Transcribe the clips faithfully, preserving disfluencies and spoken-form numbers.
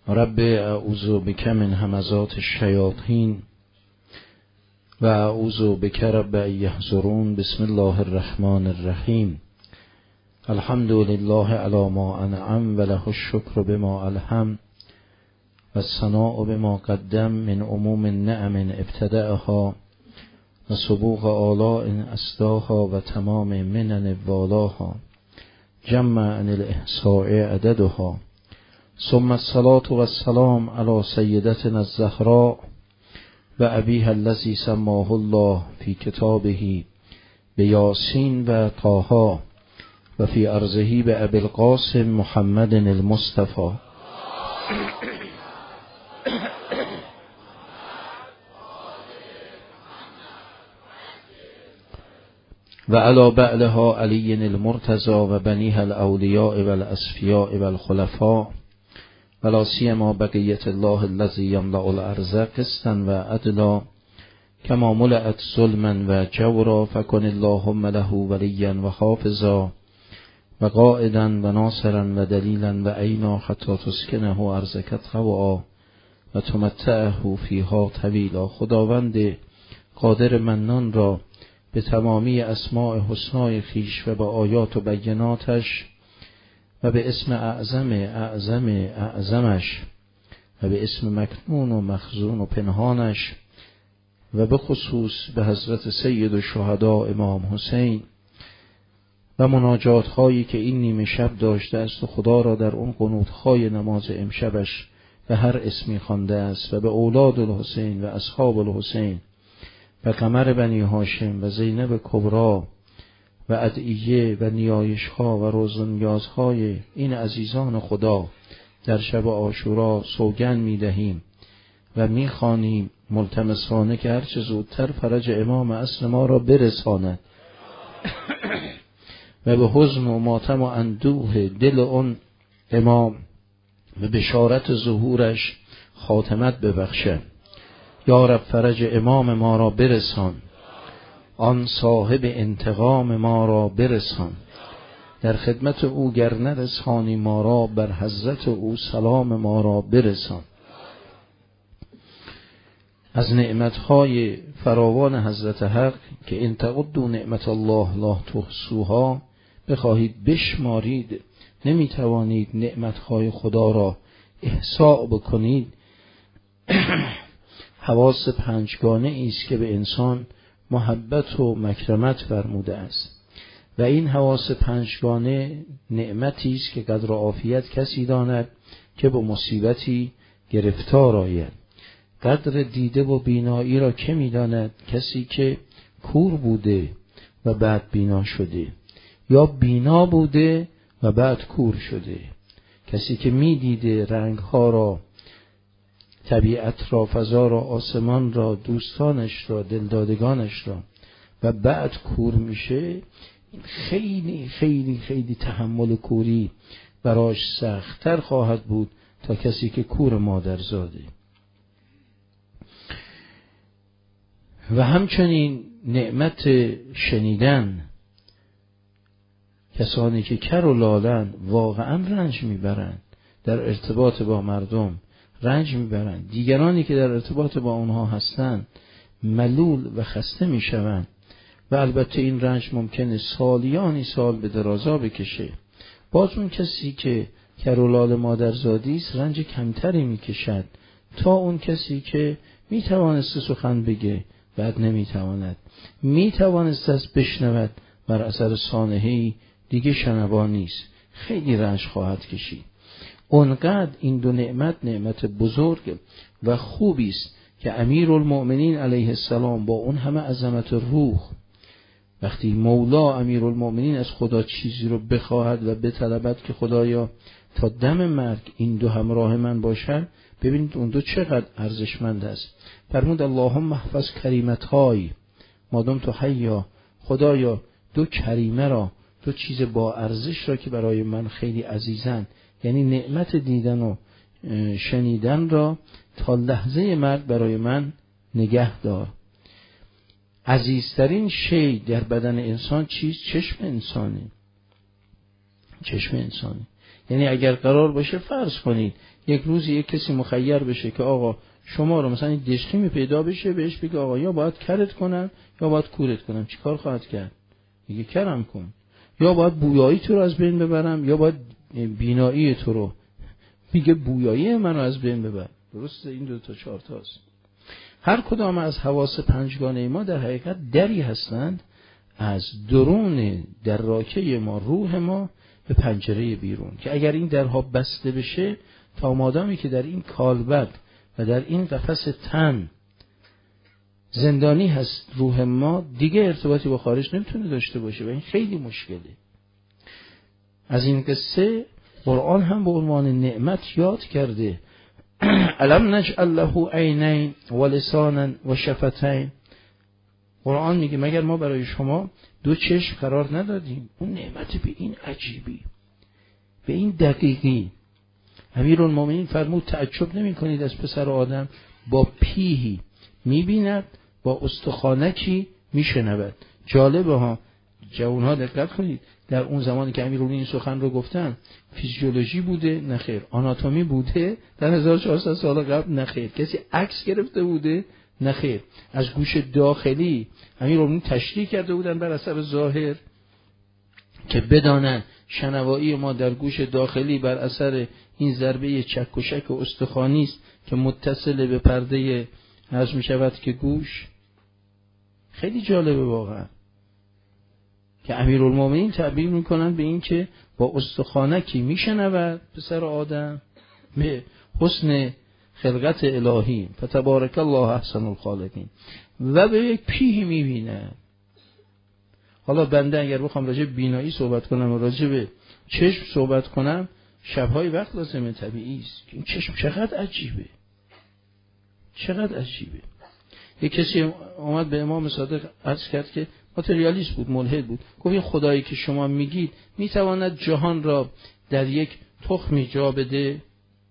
رب اعوذ بک من همزات الشیاطین و اعوذ بک رب ان یحضرون. بسم الله الرحمن الرحیم. الحمد لله علی ما انعم و له الشکر بما الهم و الثناء بما قدم من عموم النعم ابتدأها و سبوغ آلاء اسداها و تمام منن والاها جمع عن الاحصاء عددها. ثم الصلاة والسلام على سیدتنا الزهراء و ابیها الذی سماه الله فی کتابه بیاسین و طه و فی ارضه به ابی القاسم محمد المصطفى و علی بعلها علی المرتضی و بنیها الاولیاء و الاصفیاء و الخلفاء و لا سیما بقیة الله الذی یملأ الارض قسطا و عدلا کما ملأت ظلما و جورا فکن اللهم له ولیا و حافظا و قائدا و ناصرا و دلیلا و عینا حتی تسکنه ارضک طوعا و تمتعه فیها طویلا. خداوند قادر منان را به تمامی اسماء حسنای خیش و به آیات و بیناتش و به اسم اعظم اعظم اعظمش و به اسم مکنون و مخزون و پنهانش و به خصوص به حضرت سید الشهدا امام حسین و مناجات هایی که این نیمه شب داشته است و خدا را در اون قنوت های نماز امشبش به هر اسمی خوانده است و به اولاد الحسین و اصحاب الحسین و قمر بنی هاشم و زینب کبرا و ادعیه و نیایش ها و روز و نیاز های این عزیزان خدا در شب عاشورا سوگند می دهیم و می خوانیم ملتمسانه که هرچه زودتر فرج امام اصل ما را برساند و به حزن و ماتم و اندوه دل اون امام به بشارت ظهورش خاتمت ببخشد. یا رب فرج امام ما را برسان، آن صاحب انتقام ما را برسان. در خدمت او گر نرسانی ما را، بر حضرت او سلام ما را برسان. از نعمتهای فراوان حضرت حق که ان تعدوا نعمت الله لا تحصوها بخواهید بشمارید نمیتوانید نعمتهای خدا را احصاء بکنید. حواس پنجگانه است که به انسان محبت و مکرمت فرموده است و این حواس پنجگانه نعمتی است که قدر عافیت کسی داند که با مصیبتی گرفتار آید. قدر دیده و بینایی را که می‌داند؟ کسی که کور بوده و بعد بینا شده یا بینا بوده و بعد کور شده. کسی که می‌دیده رنگ‌ها را، طبیعت را، فضا را، آسمان را، دوستانش را، دلدادگانش را و بعد کور میشه، خیلی خیلی خیلی تحمل کوری براش سخت‌تر خواهد بود تا کسی که کور مادر زاده. و همچنین نعمت شنیدن، کسانی که کر و لالن واقعا رنج میبرند در ارتباط با مردم، رنج میبرند. دیگرانی که در ارتباط با اونها هستند ملول و خسته میشوند و البته این رنج ممکنه سالیانی سال به درازا بکشه. باز اون کسی که کرولال مادرزادی است رنج کمتری میکشد تا اون کسی که میتوانست سخن بگه بعد نمیتواند، میتوانست از بشنود بر اثر سانحه‌ای دیگه شنوا نیست، خیلی رنج خواهد کشید. اونقدر این دو نعمت نعمت بزرگ و خوبی است که امیرالمؤمنین علیه السلام با اون همه عظمت روح، وقتی مولا امیرالمؤمنین از خدا چیزی رو بخواهد و بطلبد که خدایا تا دم مرگ این دو همراه من باشن، ببینید اون دو چقدر ارزشمند است. فرمود اللهم احفظ کریمت‌های مادام تو حیا، خدایا دو کریمه را، دو چیز با ارزش را که برای من خیلی عزیزن، یعنی نعمت دیدن و شنیدن را تا لحظه مرگ برای من نگه دار. عزیزترین شی در بدن انسان چیست؟ چشم انسانی. چشم انسانی یعنی اگر قرار باشه فرض کنید یک روزی یک کسی مخیر بشه که آقا شما رو مثلا این دشخیمی پیدا بشه، بهش بگه آقا یا باید کرت کنم یا باید کورت کنم، چی کار خواهد کرد؟ میگه کرم کن. یا باید بویایی تو رو از بین ببرم یا باید بینایی تو رو، میگه بویایی منو از بین ببر. درسته؟ این دو تا چهار تاست. هر کدام از حواس پنجگانه ما در حقیقت دری هستند از درون دراکه ما، روح ما، به پنجره بیرون، که اگر این درها بسته بشه، تا مادامی که در این کالبد و در این قفس تن زندانی هست روح ما، دیگه ارتباطی با خارج نمیتونه داشته باشه و این خیلی مشکله. از این قصه قرآن هم به عنوان نعمت یاد کرده. الم نجعل له عینین و لسانا و شفتین. قرآن میگه مگر ما برای شما دو چشم قرار ندادیم؟ اون نعمت به این عجیبی، به این دقیقی. امیرالمومنین فرمود تعجب نمی کنید از پسر آدم با پیهی میبیند، با استخوانکی میشنود. جالبه ها، جوانها دقت کنید، در اون زمانی که امیرالمومنین این سخن رو گفتن فیزیولوژی بوده؟ نخیر. آناتومی بوده؟ در هزار و چهارصد سال قبل؟ نخیر. کسی عکس گرفته بوده؟ نخیر. از گوش داخلی امیرالمومنین تشریح کرده بودن بر اثر ظاهر که بدانن شنوایی ما در گوش داخلی بر اثر این ضربه چک و شک استخوانی است که متصل به پرده عرض می شود که گوش. خیلی جالبه واقعا که امیرالمومنین تعبیر میکنن به این که با استخوانکی میشنود پسر آدم به حسن خلقت الهی، فتبارک الله احسن الخالقین، و به یک پیه میبینه. حالا بنده اگر بخوام راجع به بینایی صحبت کنم و راجع به چشم صحبت کنم، شبهای وقت لازمه، طبیعی است. این چشم چقدر عجیبه، چقدر عجیبه. یک کسی اومد به امام صادق عرض کرد که ماتریالیست بود، ملحد بود، گفت این خدایی که شما میگید میتواند جهان را در یک تخمی جا بده؟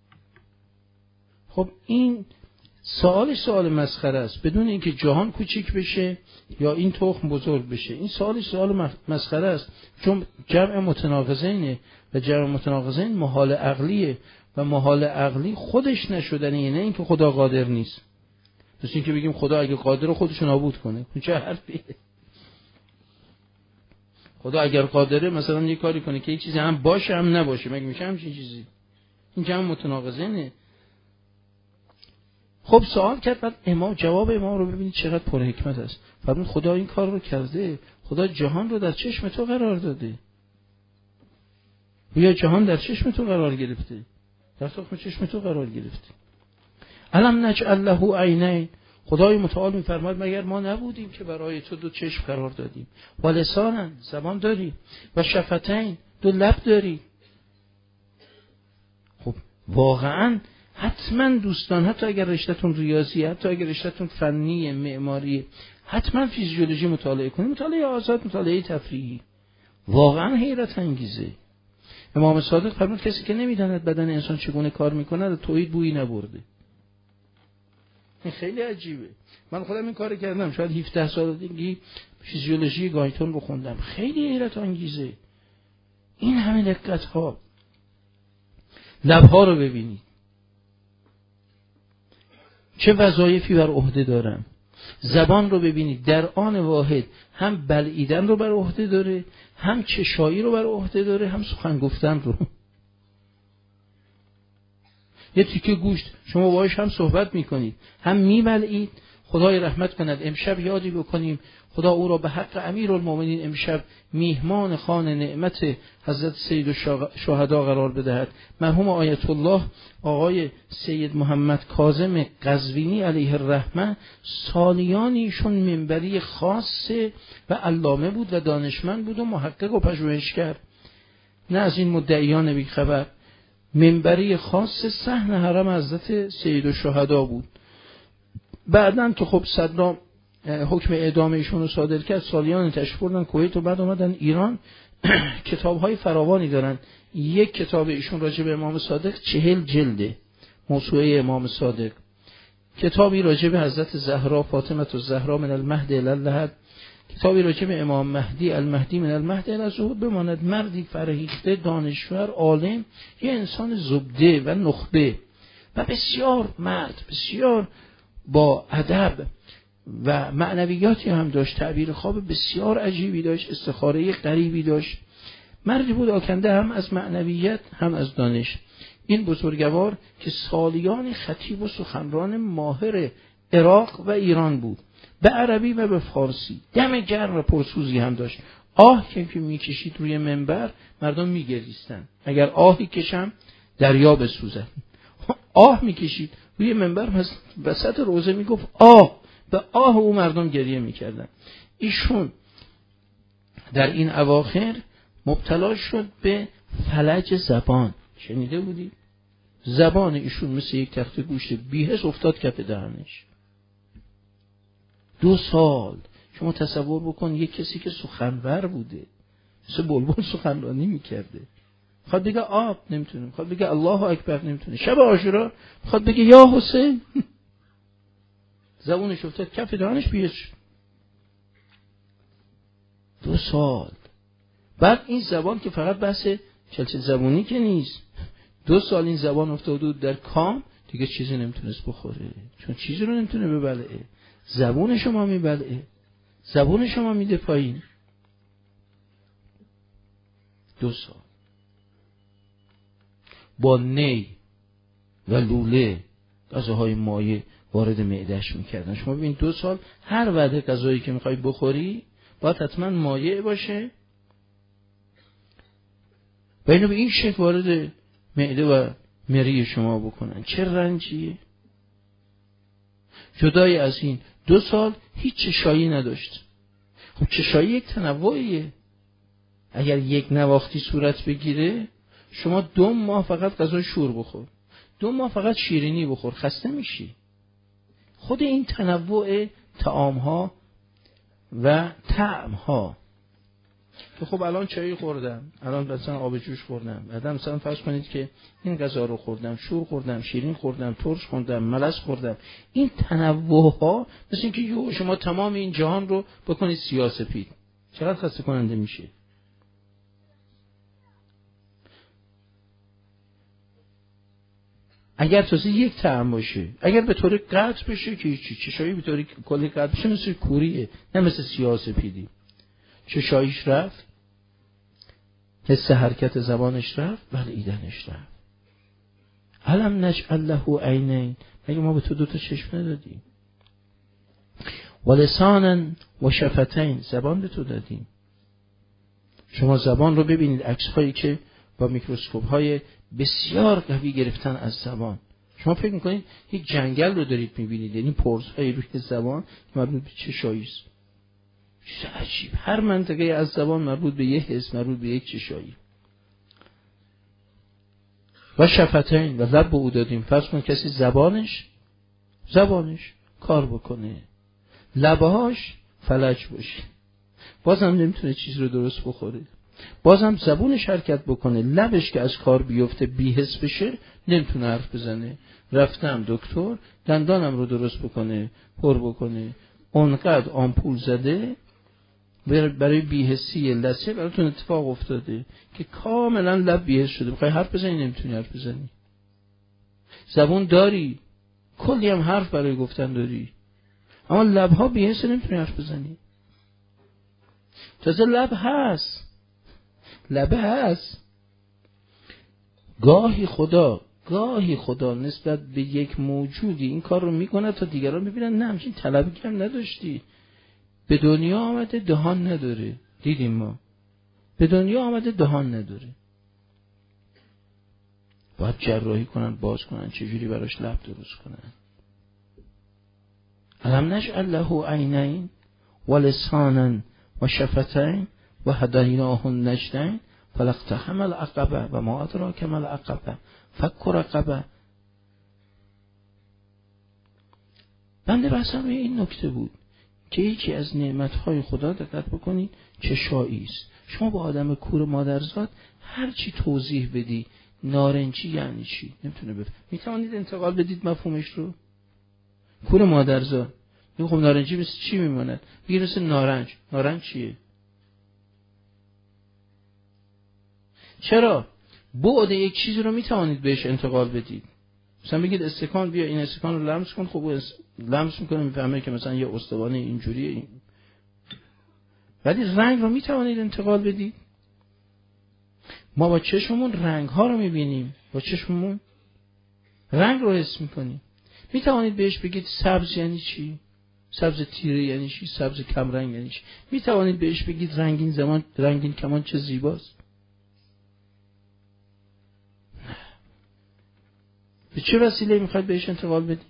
خب این سوالش سوال مسخره است، بدون اینکه جهان کوچیک بشه یا این تخم بزرگ بشه. این سوالش سوال مسخره است، چون جمع متناقضینه و جمع متناقضین محال عقلیه و محال عقلی خودش نشدنه، نه اینکه خدا قادر نیست. مثل اینکه بگیم خدا اگه قادر خودش نابود کنه، چه حرفیه؟ خدا اگر قادره مثلا یه کاری کنه که یک چیزی هم باشه هم نباشه، مگه میشه همچین چیزی؟ این جمع متناقضینه. خب سوال کرد، بعد امام جواب امام رو ببینید چقدر پر حکمت است. فرمود خدا این کار رو کرده، خدا جهان رو در چشم تو قرار داده. یا جهان در چشم تو قرار گرفته، در تخم چشم تو قرار گرفته. الم نجعل له عینین. خدای متعال میفرماید مگر ما نبودیم که برای تو دو چشم قرار دادیم، و لسانن، زبان داری، و شفتین، دو لب داری. خب واقعا حتما دوستان، حتی اگر رشته‌تون ریاضی، حتی اگر رشته‌تون فنی معماری، حتما فیزیولوژی مطالعه کنید، مطالعه آزاد، مطالعه تفریحی. واقعا حیرت انگیزه. امام صادق فرمود کسی که نمیداند بدن انسان چگونه کار میکنه توحید بویی نبرده. این خیلی عجیبه. من خودم این کارو کردم، شاید هفده سالگی فیزیولوژی گایتون رو خوندم. خیلی حیرت انگیزه. این همه دقت ها. لبها رو ببینید چه وظایفی بر عهده دارن. زبان رو ببینید در آن واحد هم بلعیدن رو بر عهده داره، هم چشایی رو بر عهده داره، هم سخن گفتن رو. یه تیکه گوشت شما باهاش هم صحبت میکنید هم میبلعید. خدای رحمت کند امشب یادی بکنیم خدا او را به حق امیرالمومنین امشب میهمان خان نعمت حضرت سید الشهدا قرار بدهد. مرحوم آیت الله آقای سید محمد کاظم قزوینی علیه الرحمه سالیانی ایشون منبری خاصه و علامه بود و دانشمند بود و محقق و پژوهشگر، نه از این مدعیان بی خبر. منبری خاص صحن حرم حضرت سید الشهدا بود. بعدن تو خب صدام حکم اعدام ایشون رو صادر کرد، سالیان تشریف بردن کویت و بعد اومدن ایران. کتاب‌های فراوانی دارن. یک کتاب ایشون راجع به امام صادق چهل جلده، موسوعه امام صادق. کتابی راجع به حضرت زهرا فاطمه الزهرا من المهد الی اللحد. کتابی راجع به امام مهدی، المهدی من المهدی الی الظهور بماند، مردی فرهیخته، دانشور، عالم، یه انسان زبده و نخبه و بسیار مرد، بسیار با ادب و معنویاتی هم داشت، تعبیر خواب بسیار عجیبی داشت، استخاره غریبی داشت. مردی بود آکنده هم از معنویت هم از دانش. این بزرگوار که سالیان خطیب و سخنران ماهر عراق و ایران بود، به عربی و به فارسی، دم گرم و پرسوزی هم داشت. آه که که میکشید روی منبر مردم میگریستن. اگر آهی کشم دریا بسوزد. آه میکشید روی منبر، وسط روزه میگفت آه، به آه او مردم گریه میکردن. ایشون در این اواخر مبتلا شد به فلج زبان. شنیده بودی؟ زبان ایشون مثل یک تخته گوشت بی‌حس افتاد کف دهنش. دو سال شما تصور بکن، یک کسی که سخنور بوده، مثل بلبل سخنرانی میکرده، میخواد بگه آب نمیتونه، میخواد بگه الله اکبر نمیتونه، شب عاشورا میخواد بگه یا حسین، زبونش افتاد کف دهنش بی‌حس. دو سال بعد این زبان که فقط بحث چلچل زبونی که نیست، دو سال این زبان افتاده بود در کام، دیگه چیزی نمیتونست بخوره، چون چیزی رو نمیتونه ببلعه. زبون شما میبلعه، زبون شما میده پایین. دو سال با نی و لوله غذاهای مایع وارد معدهش میکردن. شما ببین دو سال هر وعده غذایی که میخوای بخوری باید حتما مایع باشه و اینو به این شکل وارد معده و مری شما بکنن. چه رنجیه. جدای از این دو سال هیچ چشایی نداشت. خب چشایی یک تنوعیه. اگر یک نواختی صورت بگیره، شما دو ماه فقط غذا شور بخور، دو ماه فقط شیرینی بخور، خسته میشی. خود این تنوع طعام‌ها و طعم‌ها که خب الان چایی خوردم، الان مثلا آب جوش خوردم، بعدا مثلا فرض کنید که این غذا رو خوردم، شور خوردم، شیرین خوردم، ترش خوردم، ملس خوردم. این تنوع‌ها مثل اینکه یو شما تمام این جهان رو بکنید سیاه‌سفید، چقدر خسته کننده میشه. اگر تازه یک طعم باشه، اگر به طور قطع بشه که چی چشایی به طور کلی قطع بشه، مثل کوریه، نه مثل سیاه‌سفیدی. چشاییش رفت، حس حرکت زبانش رفت، بلعیدنش رفت. علم نجعل له عینین، مگه ما به تو دوتا چشم ندادیم؟ و لسانا و شفتین، زبان به تو دادیم. شما زبان رو ببینید، عکس هایی که با میکروسکوپ های بسیار قوی گرفتن از زبان. شما فکر میکنید یک جنگل رو دارید میبینید، یعنی پرس های روی زبان مربوط به چشایی است. چیز عجیب. هر منطقه از زبان مربوط به یک حس، مربوط به یک چشایی. و شفتین، و لب به او دادیم. فرض کن کسی زبانش زبانش کار بکنه، لبهاش فلج باشه، بازم نمیتونه چیز رو درست بخوره. بازم زبونش حرکت بکنه، لبش که از کار بیفته، بی‌حس بشه، نمیتونه حرف بزنه. رفتم دکتر دندانم رو درست بکنه، پر بکنه، اونقدر آمپول زده برای بی‌حسی لثه براتون اتفاق افتاده که کاملا لب بی‌حس شده. میخوای حرف بزنی نمیتونی حرف بزنی. زبون داری، کلی هم حرف برای گفتن داری، اما لبها بی‌حس، نمیتونی حرف بزنی. تازه لب هست، لبه هست. گاهی خدا گاهی خدا نسبت به یک موجودی این کار رو میکنه تا دیگران ببینن نه همچین طلبی هم نداشتی. به دنیا آمده دهان نداره. دیدیم ما به دنیا آمده دهان نداره، باید جراحی کنن، باز کنن، چجوری براش لب درست کنن. علم نجعل له عینین و لسانا و شفتین و هدیناه النجدین فلاقتحم العقبه و ما ادراک ما العقبه فک رقبه. بنده بحثم روی این نکته بود که یکی از نعمتهای خدا، دقت بکنید، چشایی است. شما با آدم کور مادرزاد هر چی توضیح بدی، نارنجی یعنی چی نمیتونه بفهم. میتوانید انتقال بدید مفهومش رو؟ کور مادرزاد این خب نارنجی مثل چی میمونه؟ میگه مثل نارنج. نارنج چیه؟ چرا؟ بعد یک چیزی رو میتوانید بهش انتقال بدید. مثلا بگید استکان، بیا این استکان رو لمس کن، خب لمس میکنه میفهمه که مثلا یه استوانه اینجوریه این. ولی رنگ رو میتوانید انتقال بدید. ما با چشممون رنگ ها رو میبینیم، با چشممون رنگ رو حس میکنیم. میتوانید بهش بگید سبز یعنی چی؟ سبز تیره یعنی چی؟ سبز کم رنگ یعنی چی؟ میتوانید بهش بگید رنگین زمان، رنگین کمان چه زیباست. به چه وسیله میخواید بهش انتقال بدید؟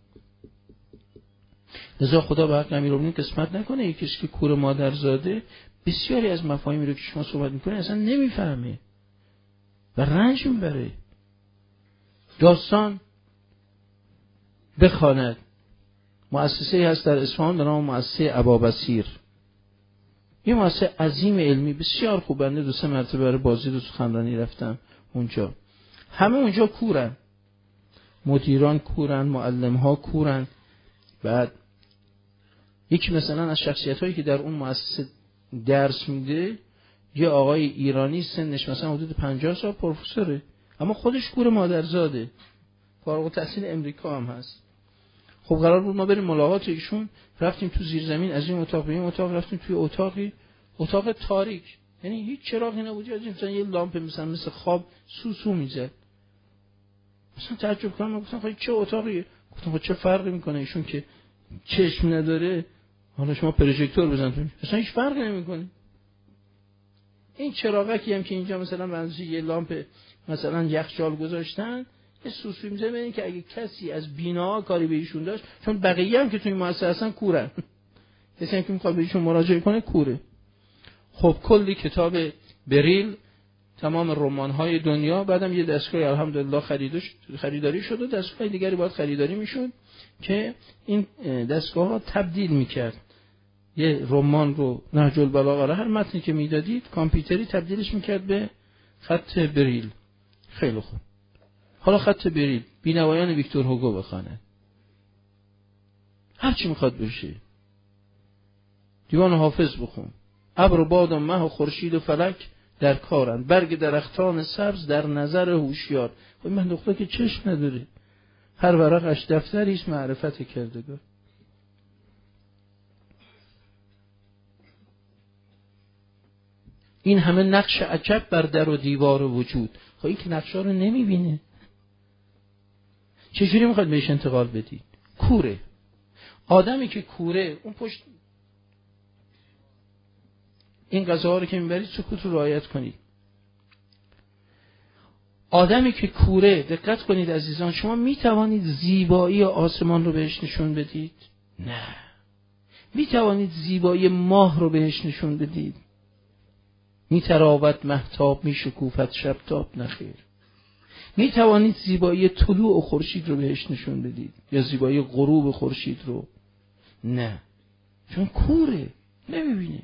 لذا خدا به حق امیرالمومنین قسمت نکنه یکی که کور مادرزاده بسیاری از مفاهیمی رو که شما صحبت میکنه اصلا نمیفهمه و رنج میبره. داستان بخواند. مؤسسه‌ای هست در اصفهان به نام مؤسسه ابابصیر. یه مؤسسه عظیم علمی بسیار خوب. بنده دو سه مرتبه برای بازدید و سخنرانی رفتم اونجا. همه اونجا کورن. مدیران کورن، معلم‌ها کورن. بعد یکی مثلا از شخصیت‌هایی که در اون مؤسسه درس میده یه آقای ایرانی سنش مثلا حدود پنجاه سال پروفسوره، اما خودش کور مادرزاده، فارغ التحصیل امریکا هم هست. خب قرار بود ما بریم ملاقات ایشون، رفتیم تو زیرزمین، از این اتاق به این اتاق رفتیم، توی اتاقی اتاق تاریک، یعنی هیچ چراغی نبود، مثلا یه لامپ مثلا مثل خواب سوسو میزد. مثلا تعجب کردم، گفتم خب چه اتاقیه؟ گفتم خب چه فرقی میکنه ایشون که چشم نداره، حالا شما پروژکتور بزن توش، اصلا هیچ فرقی نمیکنه. این چراغکی هم که اینجا مثلا بنزی یه لامپ مثلا یخچال گذاشتن، یه سوسوی میزنه ببینید که اگه کسی از بینا کاری به ایشون داشت، چون بقیه هم که توی مؤسسه هستن کورن، کسی که میخواد به ایشون مراجعه کنه کوره. خب کلی کتاب بریل، تمام رمان‌های دنیا، بعدم یه دستگاه الحمدلله خریداری شد و دستگاه دیگری باید خریداری میشد که این دستگاه‌ها تبدیل میکرد یه رمان رو، نهج البلاغه رو، هر متنی که میدادید کامپیوتری تبدیلش میکرد به خط بریل. خیلی خوب. حالا خط بریل بینوایان ویکتور هوگو بخونه، هر چی میخواد بشه، دیوان حافظ بخون، ابر و باد و مه و خورشید و فلک در کارند، برگ درختان سبز در نظر هوشیار. خب من دختر که چشم نداره، هر ورقش دفتری است معرفت کردگار. این همه نقش عجب بر در و دیوار وجود. خب این که نقشا رو نمیبینه، چجوری میخواد بهش انتقال بدید؟ کوره. آدمی که کوره، اون پشت این غذاها رو که میبرید سکوت رو رعایت کنید. آدمی که کوره، دقت کنید عزیزان، شما میتوانید زیبایی آسمان رو بهش نشون بدید؟ نه. میتوانید زیبایی ماه رو بهش نشون بدید؟ میتراود مهتاب، میشکوفد شبتاب؟ نخیر. میتوانید زیبایی طلوع خورشید رو بهش نشون بدید یا زیبایی غروب خورشید رو؟ نه، چون کوره، نمیبینه.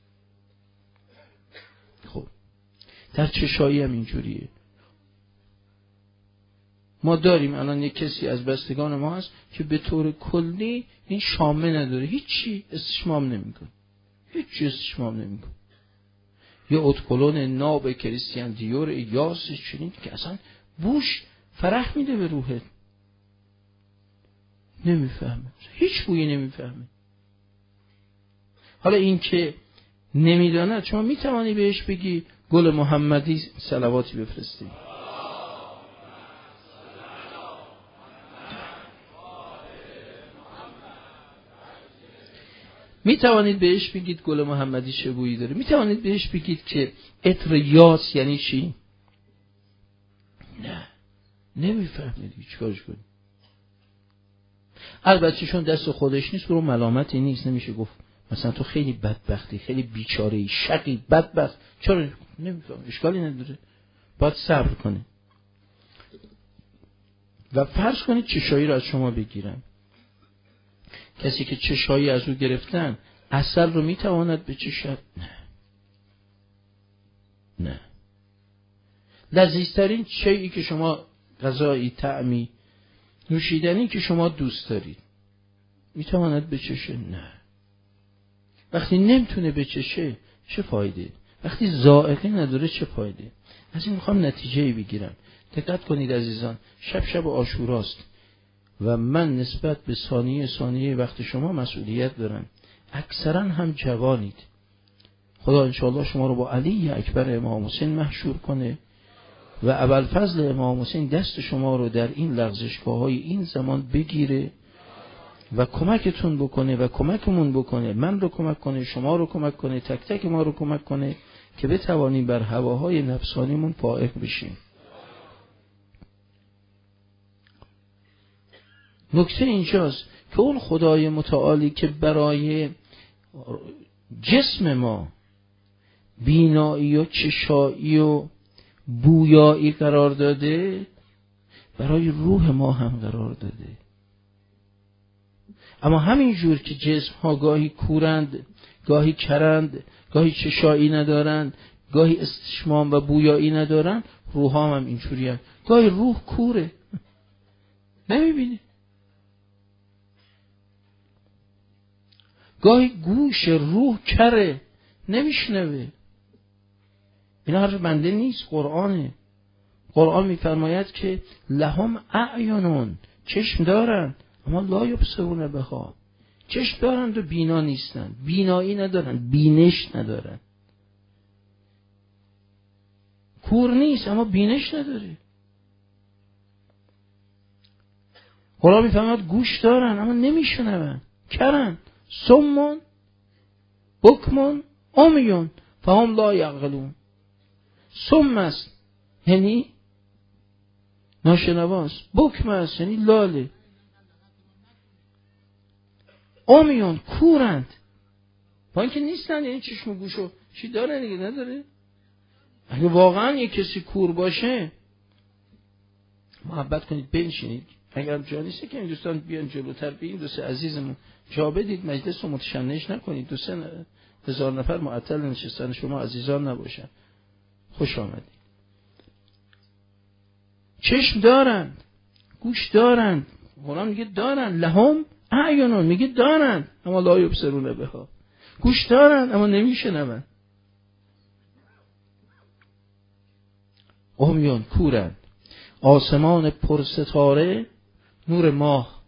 خب در چشایی هم اینجوریه. ما داریم الان یک کسی از بستگان ما هست که به طور کلی این شامه نداره، هیچی استشمام نمیکنه، هیچی استشمام نمیکنه. یه اتکلون ناب کریستیان دیور یاس چنین که اصلا بوش فرح میده به روحت، نمیفهمه، هیچ بویی نمیفهمه. حالا این که نمیداند، شما میتوانی بهش بگی گل محمدی صلواتی بفرستی. می توانید بهش بگید گل محمدی چه بویی داره. می توانید بهش بگید که عطر یاس یعنی چی؟ نه، نمیفهمید. چیکارش کنید؟ البته چون دست خودش نیست، برو ملامتی نیست، نمیشه گفت مثلا تو خیلی بدبختی، خیلی بیچاره‌ای، شقی، بدبخت. چرا نمیفهم؟ اشکالی نداره، باید صبر کنه. و فرض کنید چشایی رو از شما بگیرن، کسی که چشایی از او گرفتن عسل رو میتواند بچشد؟ نه، نه. لذیذترین چیزی که شما غذایی، طعمی، نوشیدنی که شما دوست دارید، میتواند بچشه؟ نه. وقتی نمیتونه بچشه چه فایده؟ وقتی ذائقه نداره چه فایده؟ از این میخوام نتیجه بگیرم. دقت کنید عزیزان، شب شب عاشوراست و من نسبت به ثانیه ثانیه وقت شما مسئولیت دارم. اکثرا هم جوانید. خدا انشاءالله شما رو با علی اکبر امام حسین محشور کنه و ابوالفضل امام حسین دست شما رو در این لغزشگاه های این زمان بگیره و کمکتون بکنه و کمکمون بکنه، من رو کمک کنه، شما رو کمک کنه، تک تک ما رو کمک کنه که بتوانیم بر هواهای نفسانیمون فائق بشیم. نکته اینجاست که اون خدای متعالی که برای جسم ما بینایی و چشایی و بویایی قرار داده، برای روح ما هم قرار داده. اما همین جور که جسم ها گاهی کورند، گاهی کرند، گاهی چشایی ندارند، گاهی استشمام و بویایی ندارند، روح هم, هم اینجوری هست. گاهی روح کوره، نمیبینی. گاهی گوش روح کره، نمیشنوه. این حرف بنده نیست، قرآنه. قرآن میفرماید که لهم اعینون، چشم دارن اما لا یبصرون بها، چشم دارند و بینا نیستن، بینایی ندارن، بینش ندارن. کور نیست اما بینش نداره. قرآن میفرماید گوش دارن اما نمیشنون، کرن، سمون بکمون عمیون فهم لا یعقلون. سم است یعنی ناشنواست، بکم است یعنی لاله، عمیون کورند، با اینکه نیستن، یعنی چشم و گوشو چی داره دیگه؟ نداره. اگه واقعا یک کسی کور باشه محبت کنید بنشینید، اگر جا نیسته که این دوستان بیان جلوتر، بیاین دوست عزیزمون جا بدید، مجلس رو متشنج نکنید، دو سه هزار نفر معطل نشستن شما عزیزان نباشن. خوش آمدید. چشم دارند، گوش دارند، قرآن میگه دارند، لهم اعینون، میگه دارند اما لا یبصرون بها، گوش دارند اما نمیشنون، عمیون کورند. آسمان پر ستاره، نور ماه،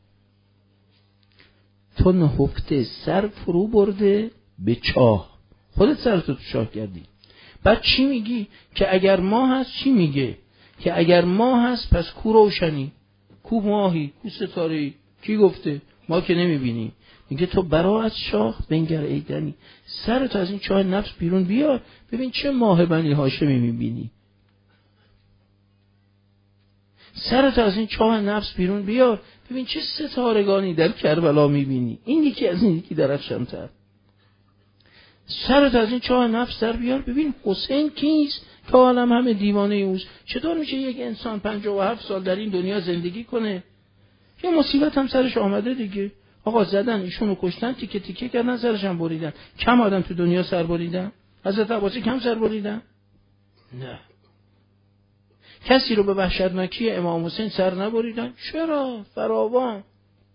تو نهفته سر فرو برده به چاه، خودت سرتو تو چاه کردی. بعد چی میگی؟ که اگر ماه هست، چی میگه؟ که اگر ماه هست پس کو روشنی، کو ماهی، کو ستاره‌ای، کی گفته؟ ما که نمیبینیم. میگه تو برا از شاه بنگر ایدنی، سرت از این چاه نفس بیرون بیار، ببین چه ماه بنی هاشمی میبینی. سرت از این چاه نفس بیرون بیار، ببین چه ستارگانی در کربلا میبینی، این یکی از این یکی درخشان‌تر. سرت از این چاه نفس در بیار، ببین حسین کیست که عالم همه دیوانه اوست. چطور میشه یک انسان پنجاه و هفت سال در این دنیا زندگی کنه؟ یه مصیبت هم سرش آمده دیگه. آقا زدن ایشونو کشتن، تیکه تیکه کردن، سرش هم بریدن. کم آدم تو دنیا سر بریدن؟ حضرت عباسی کم سر بریدن؟ نه. کسی رو به وحشتناکی امام حسین سر نبریدن؟ چرا؟ فراوان.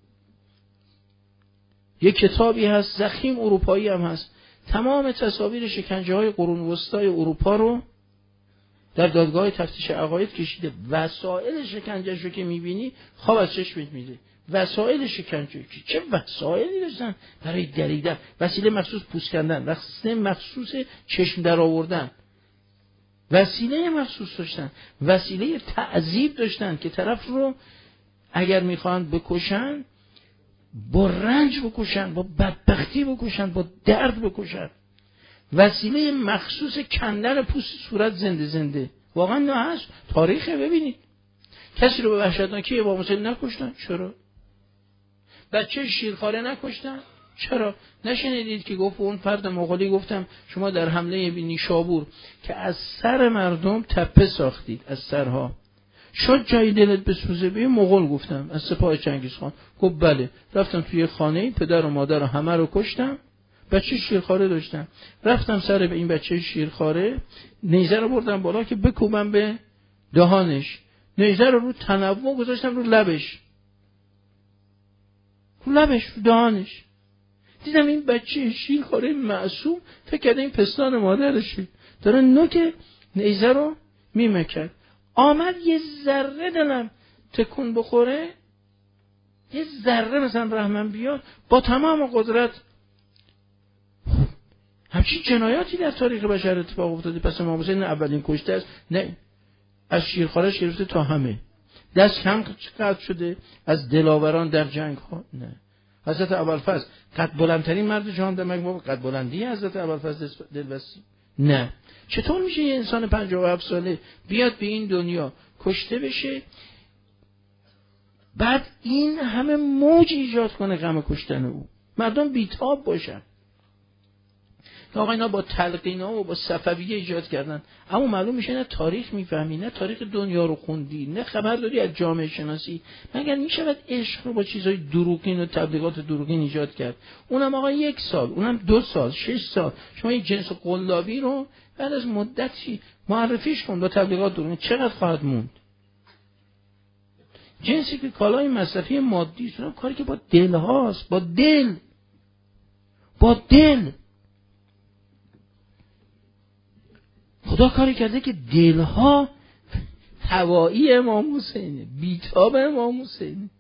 یک کتابی هست ضخیم، اروپایی هم هست، تمام تصاویر شکنجه های قرون وسطای اروپا رو در دادگاه تفتیش عقاید کشیده. وسایل شکنجهش رو که میبینی خواب از چشمت میره. وسایل شکنجه، چه وسایلی داشتن برای دریدن، وسیله مخصوص پوست کندن، وسیله مخصوص چشم در آوردن، وسیله مخصوص داشتن، وسیله تعذیب داشتن که طرف رو اگر میخوان بکشن با رنج بکشن، با بدبختی بکشن، با درد بکشن. وسیله مخصوص کندن پوست صورت زنده زنده. واقعا نه هست، تاریخه. ببینید کسی رو به وحشتناکی امام حسین نکشتن، چرا؟ بچه شیرخواره نکشتن، چرا؟ نشنیدید که گفت اون فرد مغولی، گفتم شما در حمله به نیشابور که از سر مردم تپه ساختید، از سرها، شد جایی دلت بسوزه؟ به مغول گفتم از سپاه چنگیزخان. گفت بله. رفتم توی خانه پدر و مادر رو همه رو کشتم، بچه شیرخواره داشتم، رفتم سر به این بچه شیرخواره، نیزه رو بردم بالا که بکوبم به دهانش، نیزه رو رو تنوع گذاشتم رو لبش. لبش رو دهانش. دیدم این بچه شیر خواره معصوم فکر کرده این پستان مادرشه، داره نوک نیزه رو میمکد. آمد یه ذره دلم تکون بخوره، یه ذره مثلا رحمم بیاد، با تمام قدرت. همچین جنایاتی در تاریخ بشر اتفاق افتاده. پس امام حسین اولین کشته است؟ نه، از شیرخوارش گرفته تا همه. دست کم قطع شده از دلاوران در جنگ ها؟ نه. حضرت ابوالفضل قد بلندترین مرد جهان در مگه قد بلندی حضرت ابوالفضل دلبستی؟ نه. چطور میشه یه انسان پنجاه و هفت ساله بیاد به این دنیا کشته بشه، بعد این همه موج ایجاد کنه غم کشتن او، مردم بیتاب باشن؟ آقا اینا با تلقینا و با صفویه ایجاد کردن، اما معلوم میشه نه تاریخ میفهمی، نه تاریخ دنیا رو خوندی، نه خبر داری از جامعه شناسی. مگر میشود عشق رو با چیزای دروغین و تبلیغات دروغین ایجاد کرد؟ اونم آقا یک سال، اونم دو سال، شش سال. شما یک جنس قلابی رو بعد از مدتی معرفیش کن با تبلیغات دروغین، چقدر خواهد موند؟ جنسی که کالای مصرفی مادی است، کاری که با دل هاست، با دل، با دل. خدا کاری کرده که دلها هوایی امام حسینه، بیتاب امام حسینه.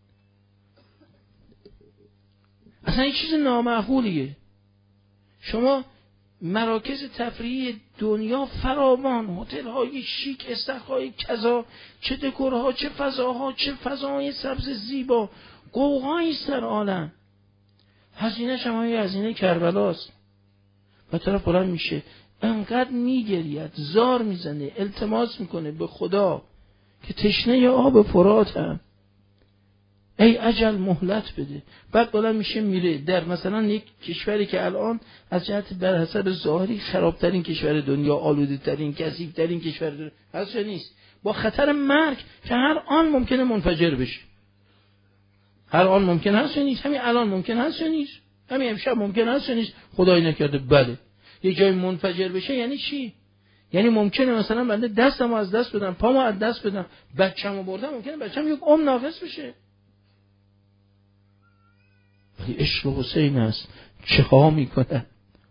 اصلا این چیز نامعقولیه. شما مراکز تفریحی دنیا فراوان، هتل های شیک، استخرهای کذا، چه دکورها، چه فضاها، چه فضاهای سبز زیبا، قوقایی است در عالم. هزینه شما یه هزینه کربلاست. و طرف بلند میشه انقدر میگرید، زار میزنه، التماس میکنه به خدا که تشنه آب فراتم، ای اجل مهلت بده. بعد بلند میشه میره در مثلا یک کشوری که الان از جهت بر حسب ظاهری خرابترین کشور دنیا، آلوده ترین، کثیف ترین کشور دنیا هست یا نیست، با خطر مرگ که هر آن ممکنه منفجر بشه. هر آن ممکن هست یا نیست؟ همین الان ممکن هست یا نیست؟ همین امشب ممکن هست یا نیست؟ خدای نکرده بله. یه جای منفجر بشه یعنی چی؟ یعنی ممکنه مثلا بنده دستمو از دست بدم، پامو از دست بدم، بچه‌مو بردم، ممکنه بچه‌م یک عمر ناقص بشه. ولی عشق حسین است، چه ها میکنه.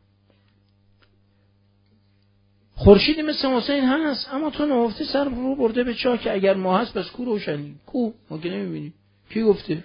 خورشیدی مثل حسین هست، اما تو نهفته سر رو برده به چاه که اگر ما هست بس کو روشنی، کو ما که نمیبینیم. کی گفته؟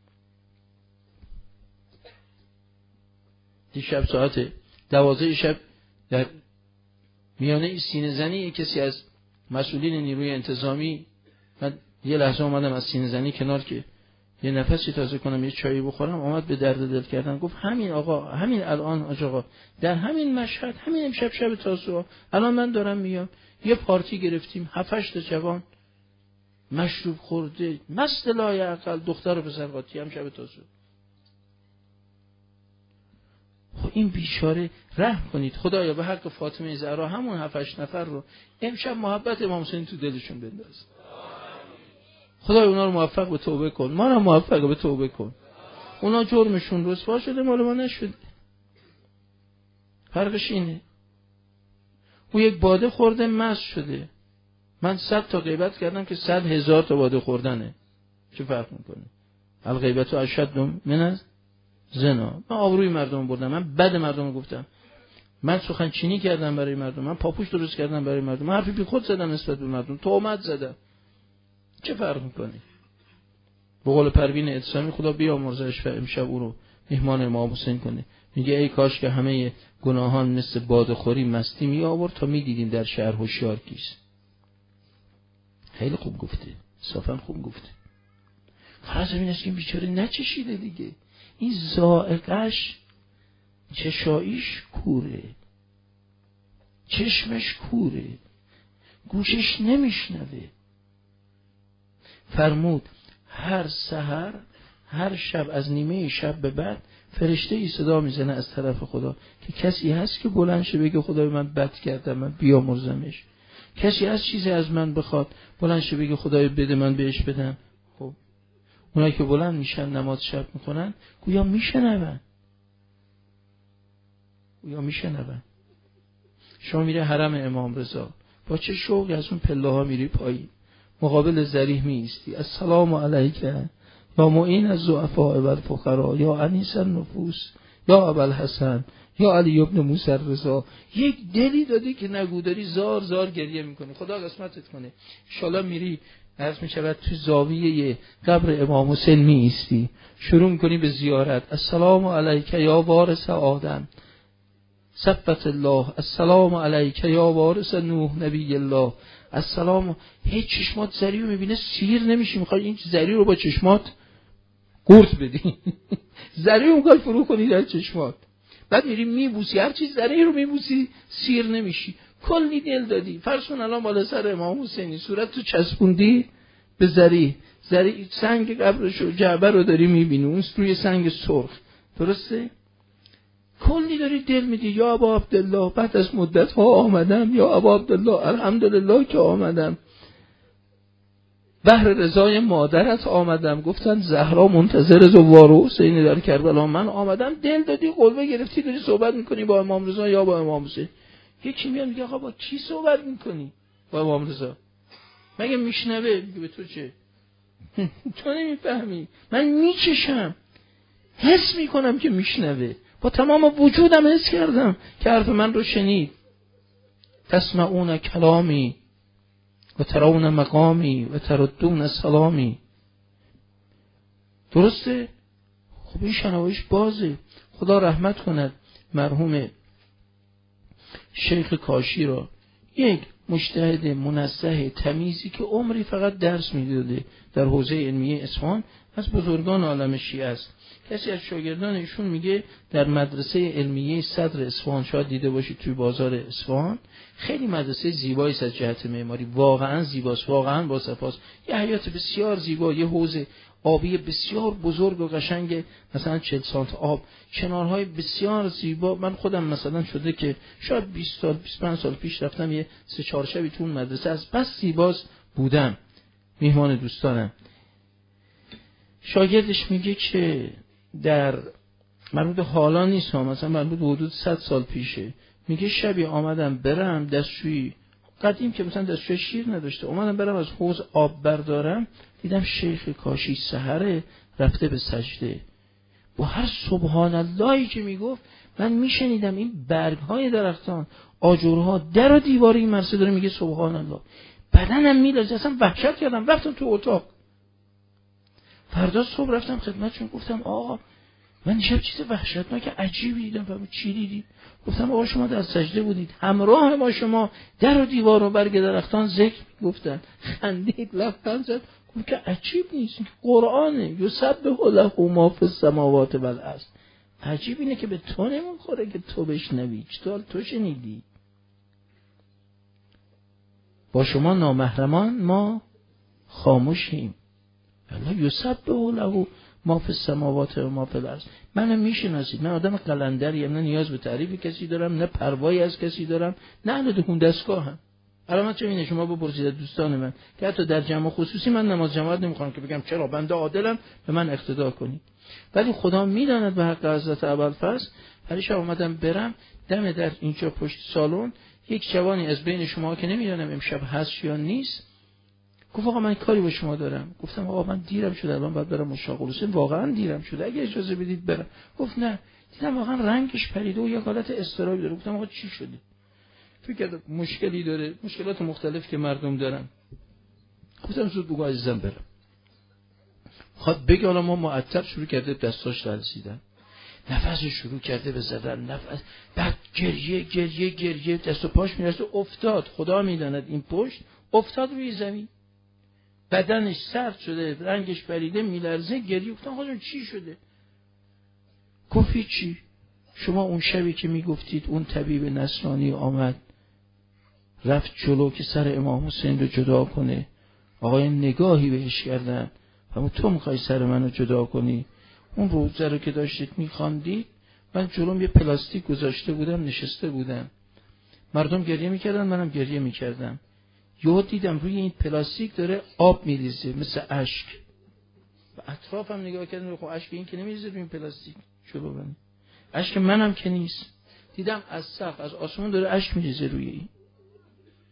دیشب ساعت دوازده شب در میانه سینه زنی کسی از مسئولین نیروی انتظامی، من یه لحظه اومدم از سینه زنی کنار که یه نفسی تازه کنم، یه چایی بخورم، اومد به درد دل کردن، گفت همین آقا، همین الان آقا در همین مشهد، همین امشب شب تاسوعا، الان من دارم میام یه پارتی گرفتیم، هفت هشت جوان مشروب خورده مست لایعقل، دختر و پسر قاطی هم شب تاسوعا. خب این بیچاره رحم کنید خدایا به حق فاطمه زهرا همون هفت هشت نفر رو امشب محبت امام حسین تو دلشون بنداز. خدای اونا رو موفق به توبه کن، ما رو موفق به توبه کن. اونا جرمشون رسوا شده، مال ما نشده. فرقش اینه. او یک باده خورده مست شده، من صد تا غیبت کردم که صد هزار تا باده خوردنه. چه فرق میکنه؟ الغیبت اشد من الزنا. من آبروی مردم بردم، من بد مردم گفتم، من سخن چینی کردم برای مردم، من پاپوش درست کردم برای مردم، من حرفی بی خود زدم نسبت به مردم، تهمت زدم. چه فرق میکنه؟ به قول پروین اعتصامی خدا بیامرزش و امشب او رو مهمان امام حسین کنه، میگه ای کاش که همه گناهان مثل بادخوری مستی می آورد تا میدیدیم در شهر هوشیار کیست. خیلی خوب گفته، صافا خوب گفته. فرض این است که این بیچاره نچشیده دیگه، این ذائقه‌اش چشاییش کوره، چشمش کوره، گوشش نمیشنوه. فرمود هر سحر، هر شب از نیمه شب به بعد فرشته ای صدا میزنه از طرف خدا که کسی هست که بلند شه بگه خدای من بد کردم، من بیامرزمش. کسی هست چیزی از من بخواد بلند شه بگه خدای بده من بهش بدم. خب اونایی که بلند میشن نماز شب میکنن گویا میشنون، گویا میشنون. شما میره حرم امام رضا، با چه شوقی از اون پله ها میری پایین، مقابل ذریح می ایستی، السلام علیک یا معین الضعفاء و الفقراء، یا انیس النفوس، یا ابوالحسن، یا علی ابن موسی الرضا. یک دلی دادی که نگو داری زار زار گریه میکنی. خدا قسمتت کنه. ان شاءالله میری عرض میشود تو زاویه قبر امام حسین می ایستی، شروع میکنی به زیارت. السلام علیک یا وارث آدم ثبت الله، السلام علیک یا وارث نوح نبی الله، السلام. هیچ چشمات زری رو میبینه سیر نمیشی، میخوای این زری رو با چشمات قورت بدی زری رو میخوای فرو کنی در چشمات، بعد میری میبوسی، هر چیز زری رو میبوسی سیر نمیشی. کلی دل دادی. فرسون الان بالا سر امام حسینی صورت تو چسبوندی به زری، زری سنگ قبرشو جعبه رو داری میبینی، اون روی سنگ سرخ، درسته؟ کلی داری دل میدی. یا ابا عبدالله بعد از مدت ها آمدم، یا ابا عبدالله الحمدلله که آمدم، بهر رضای مادرت آمدم. گفتن زهرا منتظر زوار حسین در کربلا، من آمدم. دل دادی، قلبه گرفتی، داری صحبت میکنی با امام رضا یا با امام حسین. یکی میاد میگه آقا با کی صحبت میکنی؟ با امام رضا. مگه میشنوه؟ میگه به تو چه؟ تو نمیفهمی. من میچشم، حس میکنم که میشنوه، با تمام وجودم حس کردم که حرف من رو شنید. تسمعون کلامی و ترون مقامی و تردون سلامی. درسته؟ خب این شنوایش بازه. خدا رحمت کند مرحوم شیخ کاشی را، یک مجتهد منزه تمیزی که عمری فقط درس میداده در حوزه علمیه اصفهان، از بزرگان عالم شیعه است. کسی از شاگردان ایشون میگه در مدرسه علمیه صدر اصفهان، شاید دیده باشید توی بازار اصفهان، خیلی مدرسه زیبایی است از جهت معماری، واقعا زیباست، واقعا با صفاست. یه حیات بسیار زیبا، یه حوض آبی بسیار بزرگ و قشنگ، مثلا چهل سانت آب، کنارهای بسیار زیبا. من خودم مثلا شده که شاید بیست سال بیست و پنج سال پیش رفتم یه سه چهار شبی تو اون مدرسه، از بس زیباست بودم، میهمان دوستانم. شاگردش میگه که در مربوط حالا نیست، مثلا مربوط به حدود صد سال پیشه، میگه شبی آمدم برم دستشویی، قدیم که مثلا دستشویی شیر نداشته، اومدم برم از حوض آب بردارم، دیدم شیخ کاشی سحره رفته به سجده. با هر سبحان اللهی که میگفت من میشنیدم این برگ های درختان، آجرها، در و دیوار این مدرسه داره میگه سبحان الله. بدنم میلرزه، اصلا وحشت کردم، رفتم تو اتاق. فردا صبح رفتم خدمتشون، گفتم آقا من شب چیز وحشتناک عجیبی دیدم. فرمود چی دیدی؟ گفتم آقا شما در سجده بودید، همراه با شما در و دیوار و برگ درختان ذکر گفتن. خندید، لبخند زد، گفت که عجیب نیست، قرآنه، یسبح له ما فی السماوات و الارض. عجیب اینه که به تو نمیخوره که تو بشنوی، چطور تو شنیدی؟ با شما نامحرمان ما خاموشیم. الله یسبح له ما فی السماوات و ما فی الارض. منو میشناسید، من آدم قلندریم، نه نیاز به تعریف کسی دارم، نه پروایی از کسی دارم، نه اهل دهون دستگاهم. علامت چه اینه؟ شما بپرسید دوستان من که حتی در جمع خصوصی من نماز جماعت نمیخوام که بگم چرا بنده عادلم به من اقتدا کنید، ولی خدا میداند به حق حضرت ابوالفضل. برای شب اومدم برم دم در اینجا پشت سالن، یک جوانی از بین شما که نمیدونم امشب هست یا نیست، گفت آقا من کاری با شما دارم. گفتم آقا من دیرم شده، الان باید برم مشاغل حسین، واقعا دیرم شده، اگه اجازه بدید برم. گفت نه، دیدم واقعا رنگش پریده و یک حالت اضطرابی داره. گفتم آقا چی شده؟ فکر کردم مشکلی داره، مشکلات مختلف که مردم دارن. گفتم زود بگو عزیزم برم. خواهد بگه حالا ما معطل شروع کرده دستاش لرزیدن، نفسش شروع کرده به زدن، نفس، بعد گریه گریه گریه، دست و پاش میرسه، افتاد. خدا میداند این پشت افتاد روی زمین، بدنش سرد شده، رنگش پریده، میلرزه، گریه. گفتم آقا چی شده؟ گفت چی؟ شما اون شبی که میگفتید اون طبیب نصرانی آمد رفت جلو که سر امام حسین رو جدا کنه، آقای نگاهی بهش کردن، همون تو میخوای سر منو جدا کنی؟ اون روزه رو که داشتید میخواندید، من جلوم یه پلاستیک گذاشته بودم، نشسته بودم، مردم گریه میکردن، منم گریه میکردم. یهو دیدم روی این پلاستیک داره آب میریزه مثل اشک، و اطرافم نگاه کردم، خب اشک این که نمیریزه روی این پلاستیک، جلو من اشک منم که نیست. دیدم از سقف از آسمون داره اشک میریزه روی این.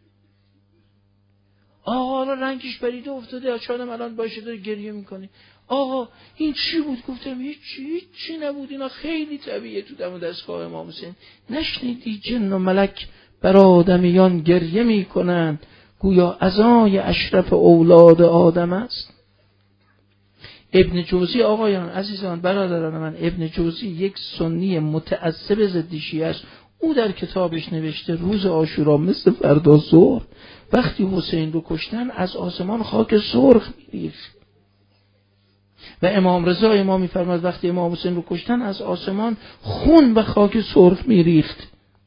آقا حالا رنگش پریده افتاده، شادم الان باشه داره گریه میکنه. آقا این چی بود؟ گفتم هیچی هیچی نبود، اینا خیلی طبیعیه تو دم و دستگاه امام حسین. نشنیدی جن و ملک بر آدمیان گریه می کنند گویا عزای اشرف اولاد آدم است؟ ابن جوزی آقایان عزیزان برادران من، ابن جوزی یک سنی متعصب ضد شیعه است. او در کتابش نوشته روز عاشورا مثل فردا ظهر وقتی حسین رو کشتن از آسمان خاک سرخ میریخت و امام رضا امام میفرماد وقتی امام حسین رو کشتن از آسمان خون و خاک سرخ میریخت.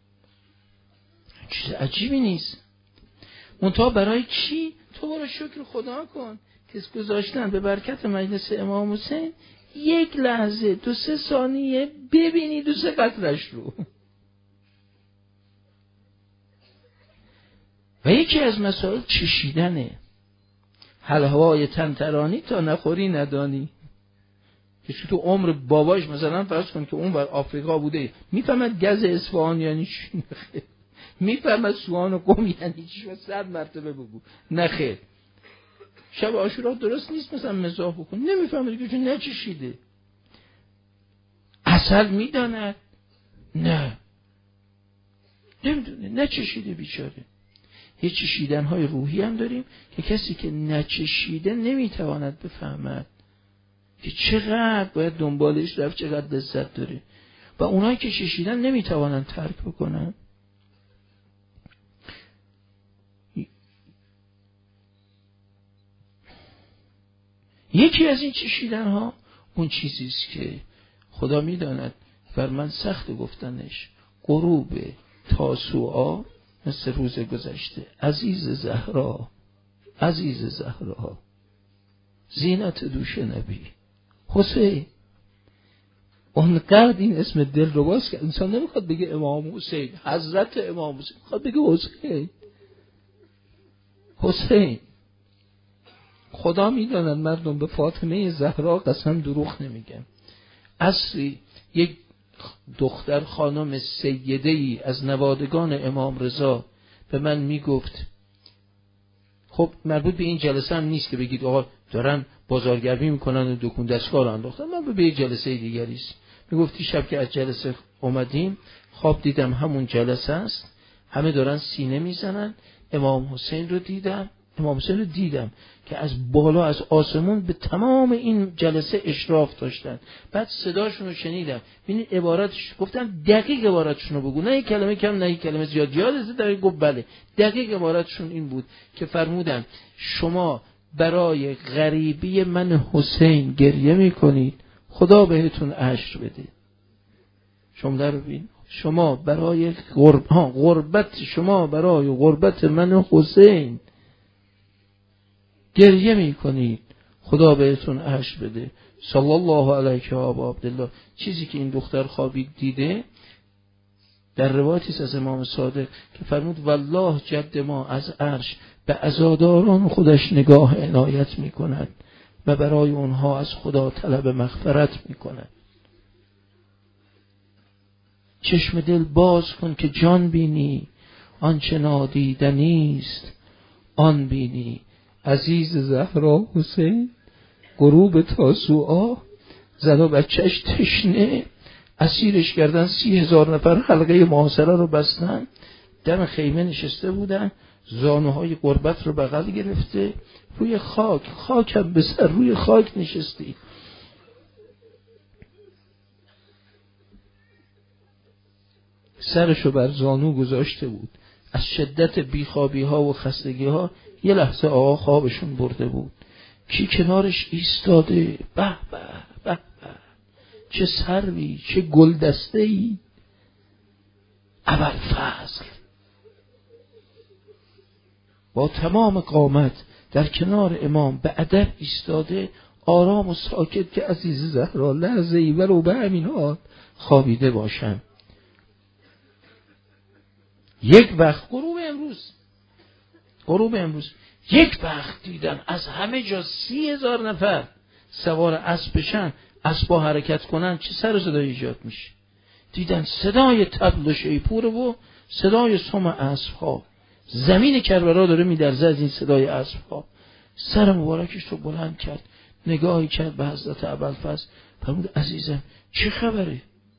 چیز عجیبی نیست. منتها برای چی؟ تو برو شکر خدا کن که گذاشتن به برکت مجلس امام حسین یک لحظه دو سه ثانیه ببینی دو سه قطرش رو. و یکی از مسائل چشیدنه. حلوای تنترانی تا نخوری ندانی. کسی تو عمر باباش مثلا فرض کن که اون بر آفریقا بوده میفهمد گز اصفهان یعنی چی؟ نخیر. میفهمد سوهان و قم یعنی چی؟ و صد مرتبه بگو نخیر. شب عاشورا درست نیست مثلا مزاح بکن، نمیفهمد دیگه چون نچشیده. عسل میداند؟ نه نمیدونه، نچشیده بیچاره. یه چشیدن‌های روحی هم داریم که کسی که نچشیده نمیتواند بفهمد که چقدر باید دنبالش رفت، چقدر لذت داره. و اونایی که چشیدن نمیتوانند ترک بکنن. یکی از این چشیدن‌ها اون چیزیست که خدا میداند بر من سخت گفتنش. غروب تاسوعا مثل روز گذشته، عزیز زهرا، عزیز زهرا، زینت دوش نبی حسین. اونقدر این اسم دل رو باز که انسان نمیخواد بگه امام حسین، حضرت امام حسین، میخواد بگه حسین. حسین. خدا میداند مردم به فاطمه زهرا قسم دروغ نمیگن. عصری یک دختر خانم سیده‌ای از نوادگان امام رضا به من میگفت، خب مربوط به این جلسه هم نیست که بگید آقا دارن بازارگرمی میکنن و دکون دستگاه رو انداختن، من به یک جلسه دیگری است. میگفتی شب که از جلسه اومدیم خواب دیدم همون جلسه است، همه دارن سینه میزنن، امام حسین رو دیدم، امام حسین رو دیدم که از بالا از آسمون به تمام این جلسه اشراف داشتن. بعد صداشون رو شنیدم، ببینید عبارتش، گفتم دقیق عبارتشون رو بگو، نه یک کلمه کم نه یک کلمه زیاد. یادته دقیق؟ گفت بله. دقیق عبارتشون این بود که فرمودن شما برای غریبی من حسین گریه میکنید، خدا بهتون اجر بده. شما در ببین، شما برای غرب... ها غربت شما برای غربت من حسین گریه میکنید، خدا بهتون اجر بده. صلی الله علیه و آل عبدالله. چیزی که این دختر خوابید دیده در روایتی از امام صادق که فرمود والله جد ما از عرش به عزاداران خودش نگاه عنایت میکند و برای اونها از خدا طلب مغفرت میکند. چشم دل باز کن که جان بینی، آنچه نادیدنی است آن بینی. عزیز زهرا حسین غروب تاسوعا، زن و بچهش تشنه، اسیرش کردن، سی هزار نفر حلقه محاصره رو بستن، دم خیمه نشسته بودن، زانوهای قربت رو بغل گرفته، روی خاک، خاکم به سر، روی خاک نشستی. سرشو بر زانو گذاشته بود. از شدت بیخوابی ها و خستگی ها یه لحظه آقا خوابشون برده بود. کی کنارش ایستاده، به به به به، چه سروی، چه گلدسته‌ای. ابوالفضل با تمام قامت در کنار امام به ادب ایستاده، آرام و ساکت که عزیز زهرا لحظه ای ولو به همین حال خوابیده باشن. یک وقت غروب امروز غروب امروز یک وقت دیدن از همه جا سی هزار نفر سوار اسب بشن، اسبا حرکت کنن، چه سر صدا ایجاد میشه. دیدن صدای طبل و شیپور و صدای سم اسبها، زمین کربلا داره میلرزه از این صدای اسبها. سر مبارکش رو بلند کرد، نگاهی کرد به حضرت ابوالفضل، فرمود عزیزم چه خبره؟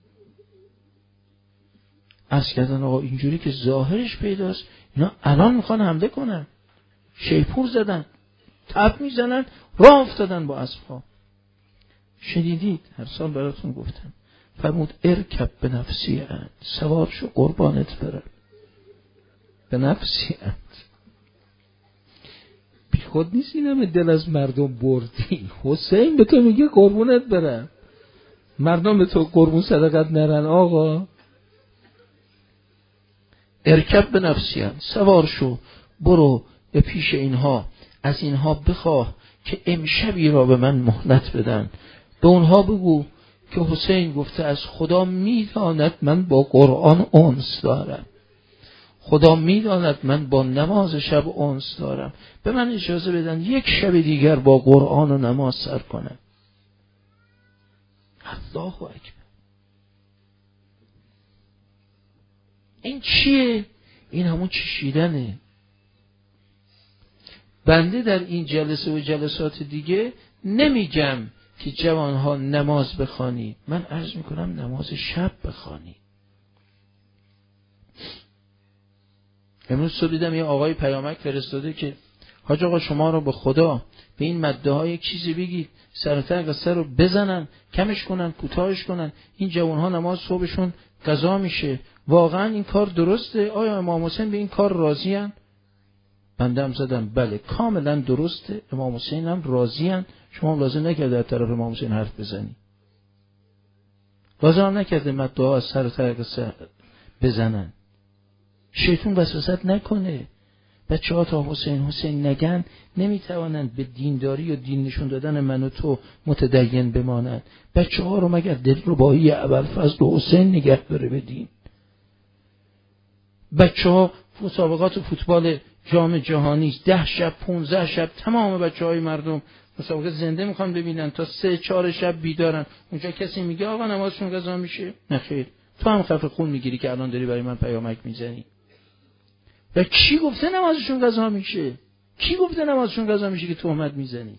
عرض کردن آقا اینجوری که ظاهرش پیداست اینا الان میخوان حمله کنن، شیپور زدن، تپ میزنن، راه افتادن با اسبها. شنیدید هر سال براتون گفتم. فرمود ارکب به نفسی انت، سوار شو قربانت برم. به نفسی انت بی خود نیست این همه دل از مردم بردی. حسین به تو میگه قربونت برم، مردم به تو قربون صدقت نرن. آقا ارکب به نفسی انت، سوار شو برو به پیش اینها، از اینها بخواه که امشبی را به من مهلت بدن. به اونها بگو که حسین گفته از خدا میداند من با قرآن انس دارم، خدا میداند من با نماز شب انس دارم، به من اجازه بدن یک شب دیگر با قرآن و نماز سر کنم. الله اکبر. این چیه؟ این همون چشیدنه. بنده در این جلسه و جلسات دیگه نمیگم که جوانها نماز بخوانید، من عرض میکنم نماز شب بخوانید. امروز صبح دیدم یه آقای پیامک فرستاده که حاج آقا شما رو به خدا به این مده ها یک چیزی بگید، سرطه قصه رو بزنن، کمش کنن، کوتاهش کنن، این جوانها نماز صبحشون قضا میشه. واقعا این کار درسته؟ آیا امام حسین به این کار راضی ان؟ بنده هم زدم بله کاملا درسته، امام حسین هم راضی ان. شما هم لازم نکرده از طرف امام حسین حرف بزنی، لازم هم نکرده مده ها از سرطه قصه بزنن. شیطون وسوسه نکنه. بچه ها تا حسین حسین نگن نمیتوانند به دینداری و دین نشون دادن من و تو متدین بمانند. بچه ها رو مگر دلربایی ابوالفضل و حسین نگه داره به دین؟ بچه ها مسابقات فوتبال جام جهانی ده شب پونزده شب تمام بچه های مردم مسابقات زنده میخوان ببینن، تا سه چهار شب بیدارن. اونجا کسی میگه آقا نمازشون قضا میشه؟ نخیر، تو هم خفه خون میگیری که الان داری برای من پیامک میزنی. و کی گفته نمازشون قضا میشه؟ کی گفته نمازشون قضا میشه که تهمت میزنی؟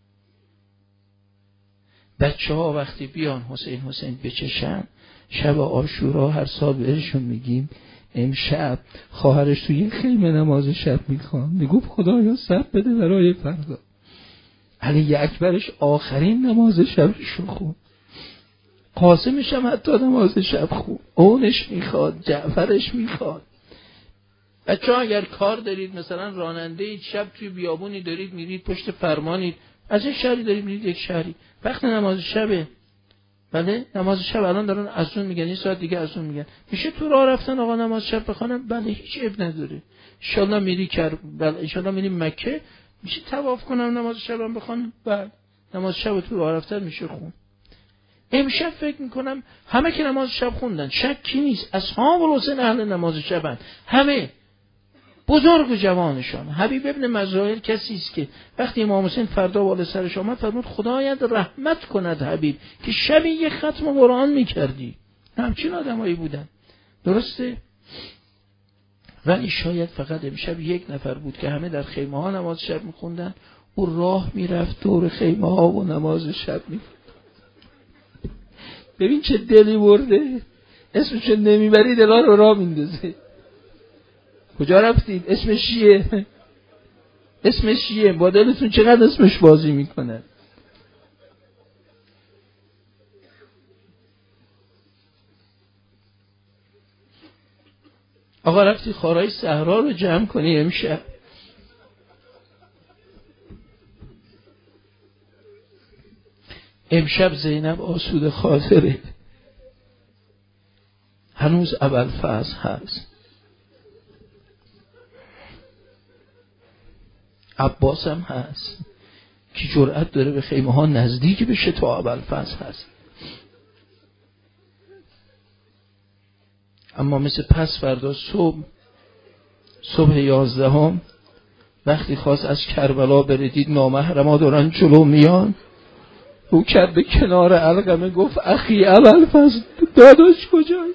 بچه ها وقتی بیان حسین حسین بچشن، شب عاشورا هر سال بهشون میگیم امشب خواهرش توی خیمه نماز شب میخوان، میگو خدایا صبر بده برای فردا. علی اکبرش آخرین نماز شبشو خون، قاسمش هم حتی نماز شب خون، اونش میخواد، جعفرش میخواد. بچه ها اگر کار دارید، مثلا راننده اید، شب توی بیابونی دارید میرید، پشت فرمانید، از یک شهری دارید میرید یک شهری، وقت نماز شبه، بله نماز شب الان دارن اذان میگن، یه ساعت دیگه اذان میگن، میشه تو راه رفتن آقا نماز شب بخونم؟ بله هیچ اب نداره. ان شاءالله میری کر بله ان شاءالله میری مکه، میشه طواف کنم نماز شبم بخونم؟ بله نماز شب تو راه رفتن میشه خون. امشب فکر میکنم همه که نماز شب خوندن، شکی نیست اصحاب الحسین اهل نماز شبن، همه بزرگ و جوانشان. حبیب ابن مظاهر کسی است که وقتی امام حسین فردا بالا سرش آمد فرمود خدایت رحمت کند حبیب که شبی یک ختم قرآن میکردی. همچین آدمایی بودن، درسته؟ ولی شاید فقط امشب یک نفر بود که همه در خیمه ها نماز شب میخوندن، او راه میرفت دور خیمه ها و نماز شب میخوند. ببین چه دلی برده، اسمشو نمیبری دلا رو راه میندازه. کجا رفتید؟ اسمش چیه؟ اسمش چیه؟ با دلتون چقدر اسمش بازی میکنه. آقا رفتی خارای صحرا رو جمع کنی امشب، امشب زینب آسوده خاطره، هنوز ابوالفضل هست، عباس هم هست که جرأت داره به خیمه ها نزدیک بشه تا ابوالفضل هست. اما مثل پس فردا صبح صبح یازدهم وقتی خواست از کربلا بره، دید نامحرما دارن جلو میان، او کرد به کنار علقمه گفت اخی ابوالفضل داداش کجایی؟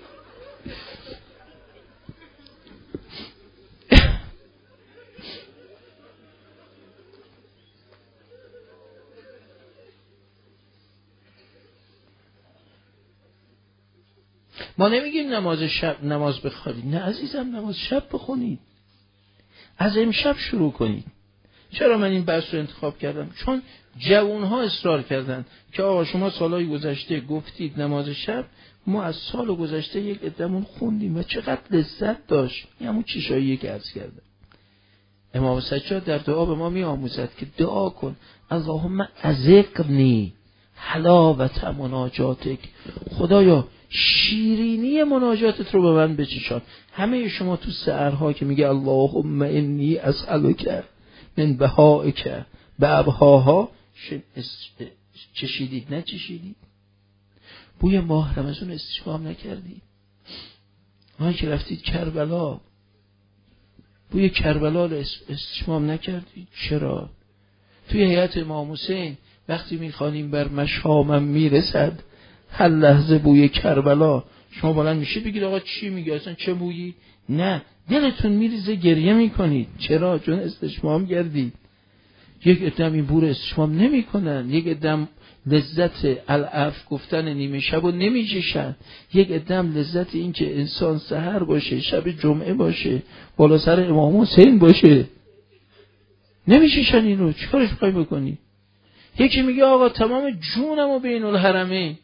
ما نمیگیم نماز شب نماز بخوابید، نه عزیزم، نماز شب بخونید، از امشب شروع کنید. چرا من این بحث رو انتخاب کردم؟ چون جوانها اصرار کردن که آقا شما سالهای گذشته گفتید نماز شب، ما از سال گذشته یک عده‌مون خوندیم و چقدر لذت داشت. این همون چشایی که عرض کردم. امام سجاد در دعا به ما می آموزد که دعا کن اللهم اذقنی حلاوت مناجاتک، خدایا شیرینی مناجاتت رو به من بچشان. همه شما تو سحرها که میگه اللهم انی اسألک من بهائک به ابهاها چشیدید؟ نه چشیدید؟ بوی ماه رمضان استشمام نکردید؟ ما که رفتید کربلا بوی کربلا رو استشمام نکردید؟ چرا؟ توی هیئت امام حسین وقتی میخوانیم بر مشامم میرسد هر لحظه بوی کربلا، شما بلند میشید بگید آقا چی میگه، اصلا چه بویی؟ نه، دلتون میریزه، گریه میکنید. چرا؟ چون استشمام کردید. یک ادم این بور استشمام نمی کنن، یک ادم لذت العف گفتن نیمه شب رو نمی چشن، یک ادم لذت این که انسان سحر باشه، شب جمعه باشه، بالا سر امام حسین باشه، نمی چشن. این رو چیکارش میخوای بکنی؟ یکی میگه آقا تمام جونم و بین الحرمین.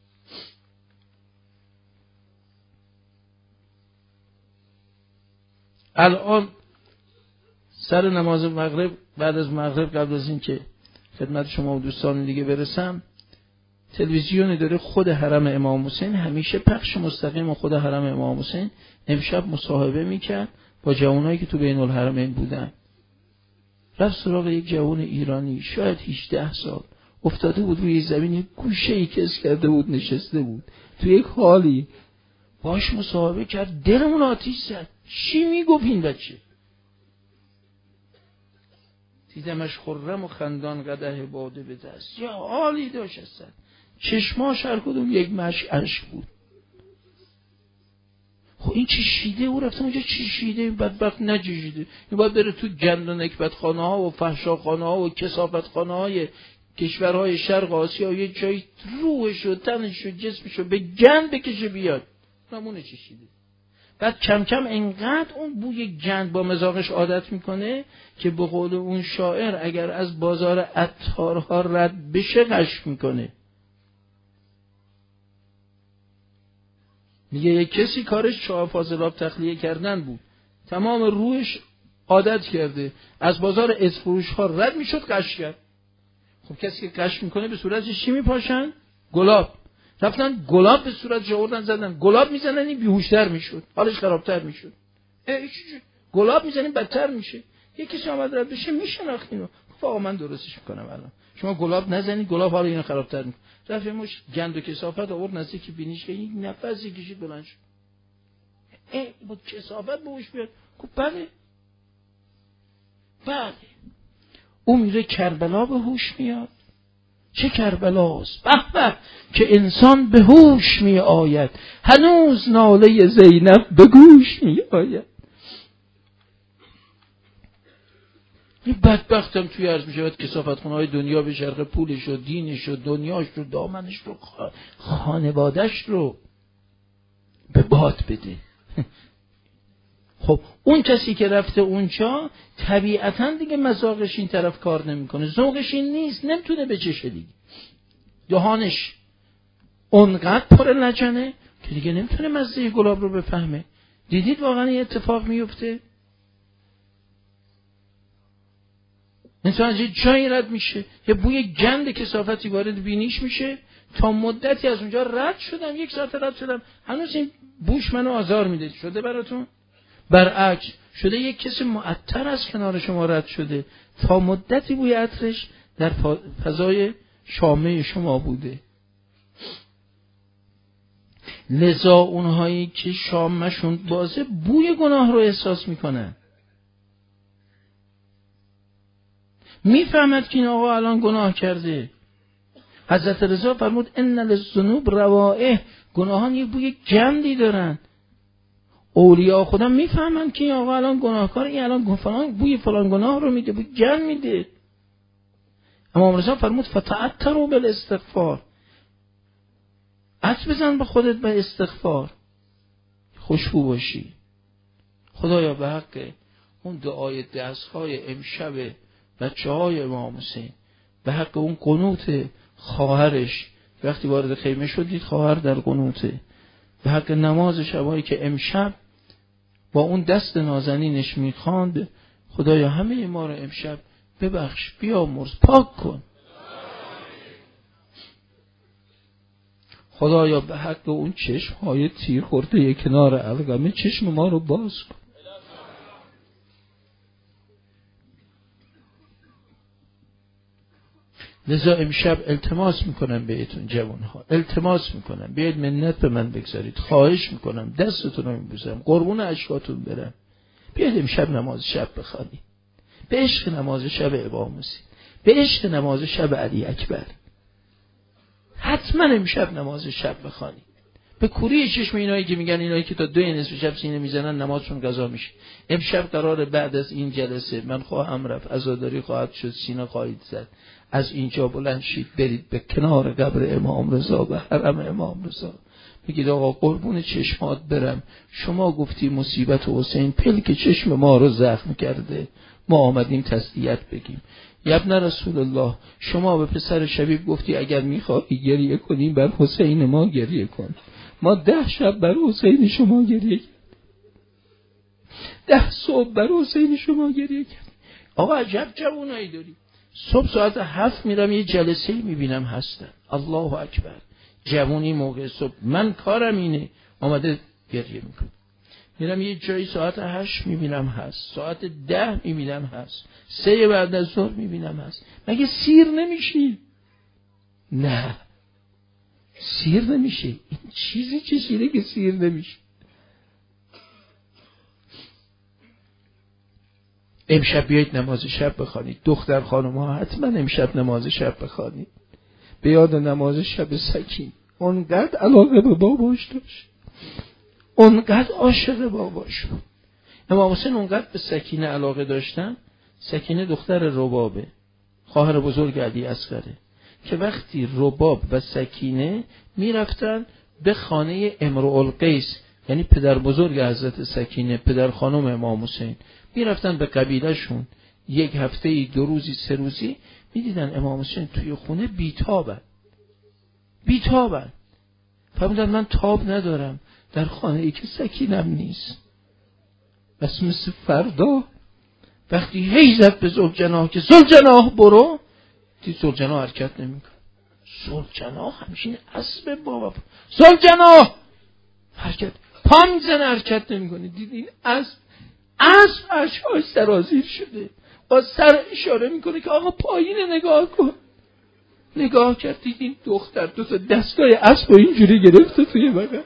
الان سر نماز مغرب، بعد از مغرب، قبل از این که خدمت شما و دوستان دیگه برسم، تلویزیونی داره خود حرم امام حسین، همیشه پخش مستقیم خود حرم امام حسین. امشب مصاحبه میکرد با جوانایی که تو بین الحرمین بودن. رفت سراغ یک جوان ایرانی شاید هجده سال، افتاده بود روی زمین، یک گوشه‌ای کس کرده بود، نشسته بود تو یک حالی. باش مصاحبه کرد، دلمون آتیش زد. چی میگفت این بچه؟ دیدمش خرم و خندان قدح باده به دست، یا حالی داشت هستن، چشماش هر کدوم یک مشک اشک بود. خب این چی شیده؟ او رفتم اونجا چی شیده؟ این بدبخت نجشیده، این باید بره تو گند و نکبت خانه ها و فحشاخانه ها و کثافت خانه های کشورهای شرق آسیا، یه جایی روحش و تنش و جسمش رو به گند بکشه بیاد. نمونه چی شیده. بعد کم کم انقدر اون بوی گند با مزاقش عادت میکنه که به قول اون شاعر اگر از بازار عطارها رد بشه غش میکنه. میگه یک کسی کارش چاه فاضلاب تخلیه کردن بود، تمام روحش عادت کرده، از بازار ازفروش ها رد میشد غش کرد. خب کسی که غش میکنه به صورتش چی میپاشن؟ گلاب. رفتن گلاب به صورت جوردن زدن، گلاب میزنن این بیهوشتر میشد، حالش خرابتر میشد. گلاب میزنین بدتر میشه. یکی کسی آمد رد بشه میشناخت اینو، گفت آقا من درستش میکنم الان، شما گلاب نزنید، گلاب حالا اینو خرابتر میکنه. رفت مش گند و کثافت آورد نزدیک بینیش که یک نفسی کشید بلند شد. ای با کثافت بهش بیاد. گفت بله بله. اون میره کربلا به هوش میاد. چه کربلاست؟ به به که انسان به هوش می آید، هنوز ناله زینب به گوش می آید. این بدبختم توی عرض می شود کثافت خونه های دنیا به شرق پولش و دینش و دنیاش رو، دامنش رو، خانوادش رو به باد بده. خب اون کسی که رفته اونجا طبیعتاً دیگه مذاقش این طرف کار نمیکنه، ذوقش این نیست، نمیتونه بچشه دیگه، دهانش اونقدر پر لجنه که دیگه نمیتونه مزه گلاب رو بفهمه. دیدید واقعا این اتفاق میفته؟ انسان از یه جایی رد میشه، یه بوی گند کثافتی وارد بینیش میشه، تا مدتی از اونجا رد شدم، یک ساعت رد شدم، هنوز این بوش منو آزار میده. شده براتون؟ برعکس شده یک کسی معطر از کنار شما رد شده، تا مدتی بوی عطرش در فضای شامه شما بوده. لذا اونهایی که شامشون بازه بوی گناه رو احساس میکنن، میفهمد که این آقا الان گناه کرده. حضرت رضا فرمود ان للذنوب روائح، گناهان یک بوی گندی دارن. اولیاء خدا میفهمن که این آقا الان گناهکار، این الان فلان بوی فلان گناه رو میده، بوی گند میده. امام رضا فرمود فتعطروا بالاستغفار، عطر بزن به خودت به استغفار. خوشبو باشی. خدایا به حق اون دعای دستهای امشب بچه های امام حسین، به حق اون قنوت خواهرش وقتی وارد خیمه شدید خواهر در قنوته، به حق نماز شبایی که امشب با اون دست نازنینش میخواند، خدایا همه ما رو امشب ببخش، بیامرز، پاک کن. خدایا به حق اون چشم های تیر خورده کنار الگمه چشم ما رو باز کن. لذا امشب التماس میکنم بهتون جوانها، التماس میکنم بیاید منت به من بگذارید، خواهش میکنم دستتون رو میبوسم، قربون اشکاتون برم، بیاید امشب نماز شب بخوانید، به عشق نماز شب امام حسین، به عشق نماز شب علی اکبر. حتما امشب نماز شب بخوانید. به کوری چشم اینایی که میگن اینایی که تا دو نصف شب سینه میزنن نمازشون قضا میشه. امشب قراره بعد از این جلسه من خواهم رفت، عزاداری خواهد شد، سینه خواهید زد، از اینجا بلند شید برید به کنار قبر امام رضا و حرم امام رضا، بگید آقا قربون چشمات برم، شما گفتی مصیبت حسین پلک چشم ما رو زخم کرده، ما آمدیم تسلیت بگیم. ابن رسول الله، شما به پسر شبیب گفتی اگر میخواهی گریه کنیم بر حسین ما گریه کن، ما ده شب بر حسین شما گریه کرد، ده صبح بر حسین شما گریه کرد. آقا عجب جوانایی داری. صبح ساعت هفت میرم یه جلسه میبینم هستن، الله اکبر، جوانی موقع صبح، من کارم اینه، آمده گریه میکنه. میرم یه جایی ساعت هشت میبینم هست، ساعت ده میبینم هست، سه بعد از ظهر میبینم هست. مگه سیر نمیشی؟ نه سیر نمیشه. این چیزی چیزیه که سیر نمیشه. امشب بیایید نماز شب بخوانید. دختر خانم ها حتما امشب نماز شب بخوانید. به یاد نماز شب سکین. اونقدر علاقه به باباش داشت، اونقدر عاشق باباش بود. امام حسین اونقدر به سکینه علاقه داشتن. سکینه دختر ربابه، خواهر بزرگ علی اصغره، که وقتی رباب و سکینه میرفتن به خانه امرؤ القیس، یعنی پدر بزرگ حضرت سکینه، پدر خانم امام حسین، میرفتن به قبیله شون یک هفته ای، دو روزی، سه روزی، میدیدن امام حسین توی خونه بیتابن بیتابن فرمودن من تاب ندارم در خانه ای که سکینم نیست. بس مثل فردا وقتی هی زد به زلجناح که زلجناح برو، دید زلجناح حرکت نمیکنه. زلجناح همشین اسب بابا، زلجناح حرکت پا میزنه حرکت نمیکنه. دید این اسب اسب اشکاش سرازیر شده، با سر اشاره میکنه که آقا پایین نگاه کن. نگاه کرد دید این دختر دو تا دستای اسب و اینجوری گرفته توی بغل.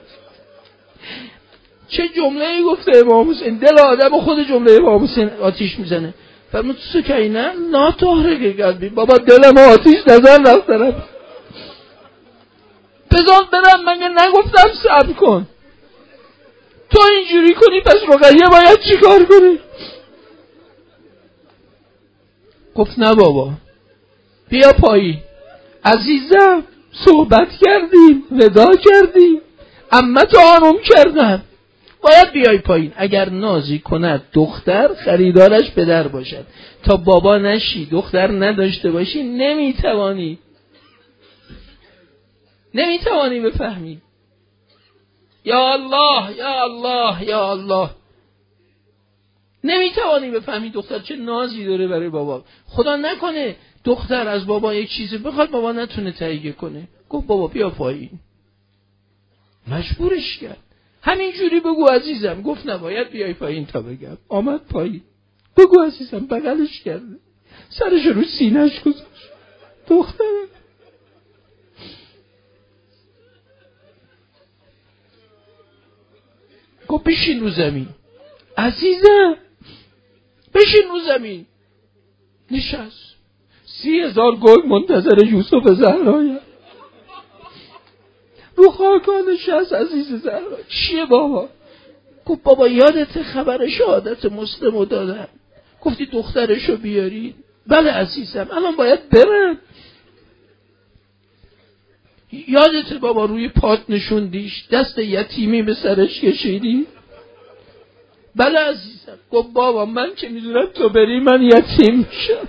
چه جمله‌ای گفته امام حسین، دل آدم و خود جمله امام حسین آتیش میزنه. فرمود سکینه لا تحرق قلبی، بابا دلم آتیش نزن رفتنم، بذار برم، من نگفتم صبر کن، تو اینجوری کنی پس رقیه باید چی کار کنی؟ گفت نه بابا بیا پایین، عزیزم صحبت کردیم، ودا کردیم، عمت آروم کردم، باید بیای پایین. اگر نازی کند دختر خریدارش پدر باشد، تا بابا نشی دختر نداشته باشی نمیتوانی نمیتوانی بفهمی. یا الله یا الله یا الله، نمیتوانی بفهمی دختر چه نازی داره برای بابا. خدا نکنه دختر از بابا یک چیزی بخواد بابا نتونه تهیه کنه. گفت بابا بیا پایین، مجبورش کرد. همین جوری بگو عزیزم. گفت نباید بیای پایین تا بگم. آمد پایین. بگو عزیزم. بغلش کرده، سرش رو سینه‌اش گذاشت. دخترم گفت بشین رو زمین عزیزم، بشین رو زمین. نشست. سی هزار گل منتظر یوسف زهرایی رو خاکان نشست. عزیز زهرا چیه بابا؟ گفت بابا یادت خبر شهادت مسلمو دادن، گفتی دخترشو بیاری؟ بله عزیزم الان باید برم. یادت بابا روی پات نشوندیش، دست یتیمی به سرش کشیدی؟ بله عزیزم. گفت بابا من که میدونم تو بری من یتیم میشم،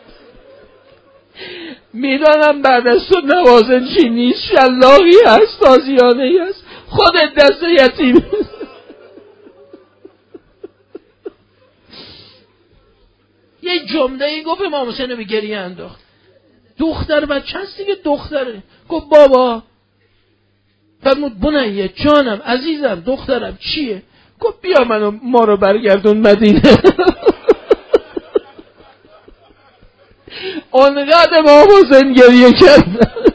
میدانم بعد از تو نوازنچی نیست، شلاقی هست، تازیانه هست، خودت دست یتیم. یه جمله ای گفت امام حسین رو به گریه انداخت. دختر بچه هست دیگه، دختره. گفت بابا، فرمود بنیه جانم عزیزم دخترم چیه؟ گفت بیا منو ما رو برگردون مدینه. اونقدر امام حسین گریه کرد.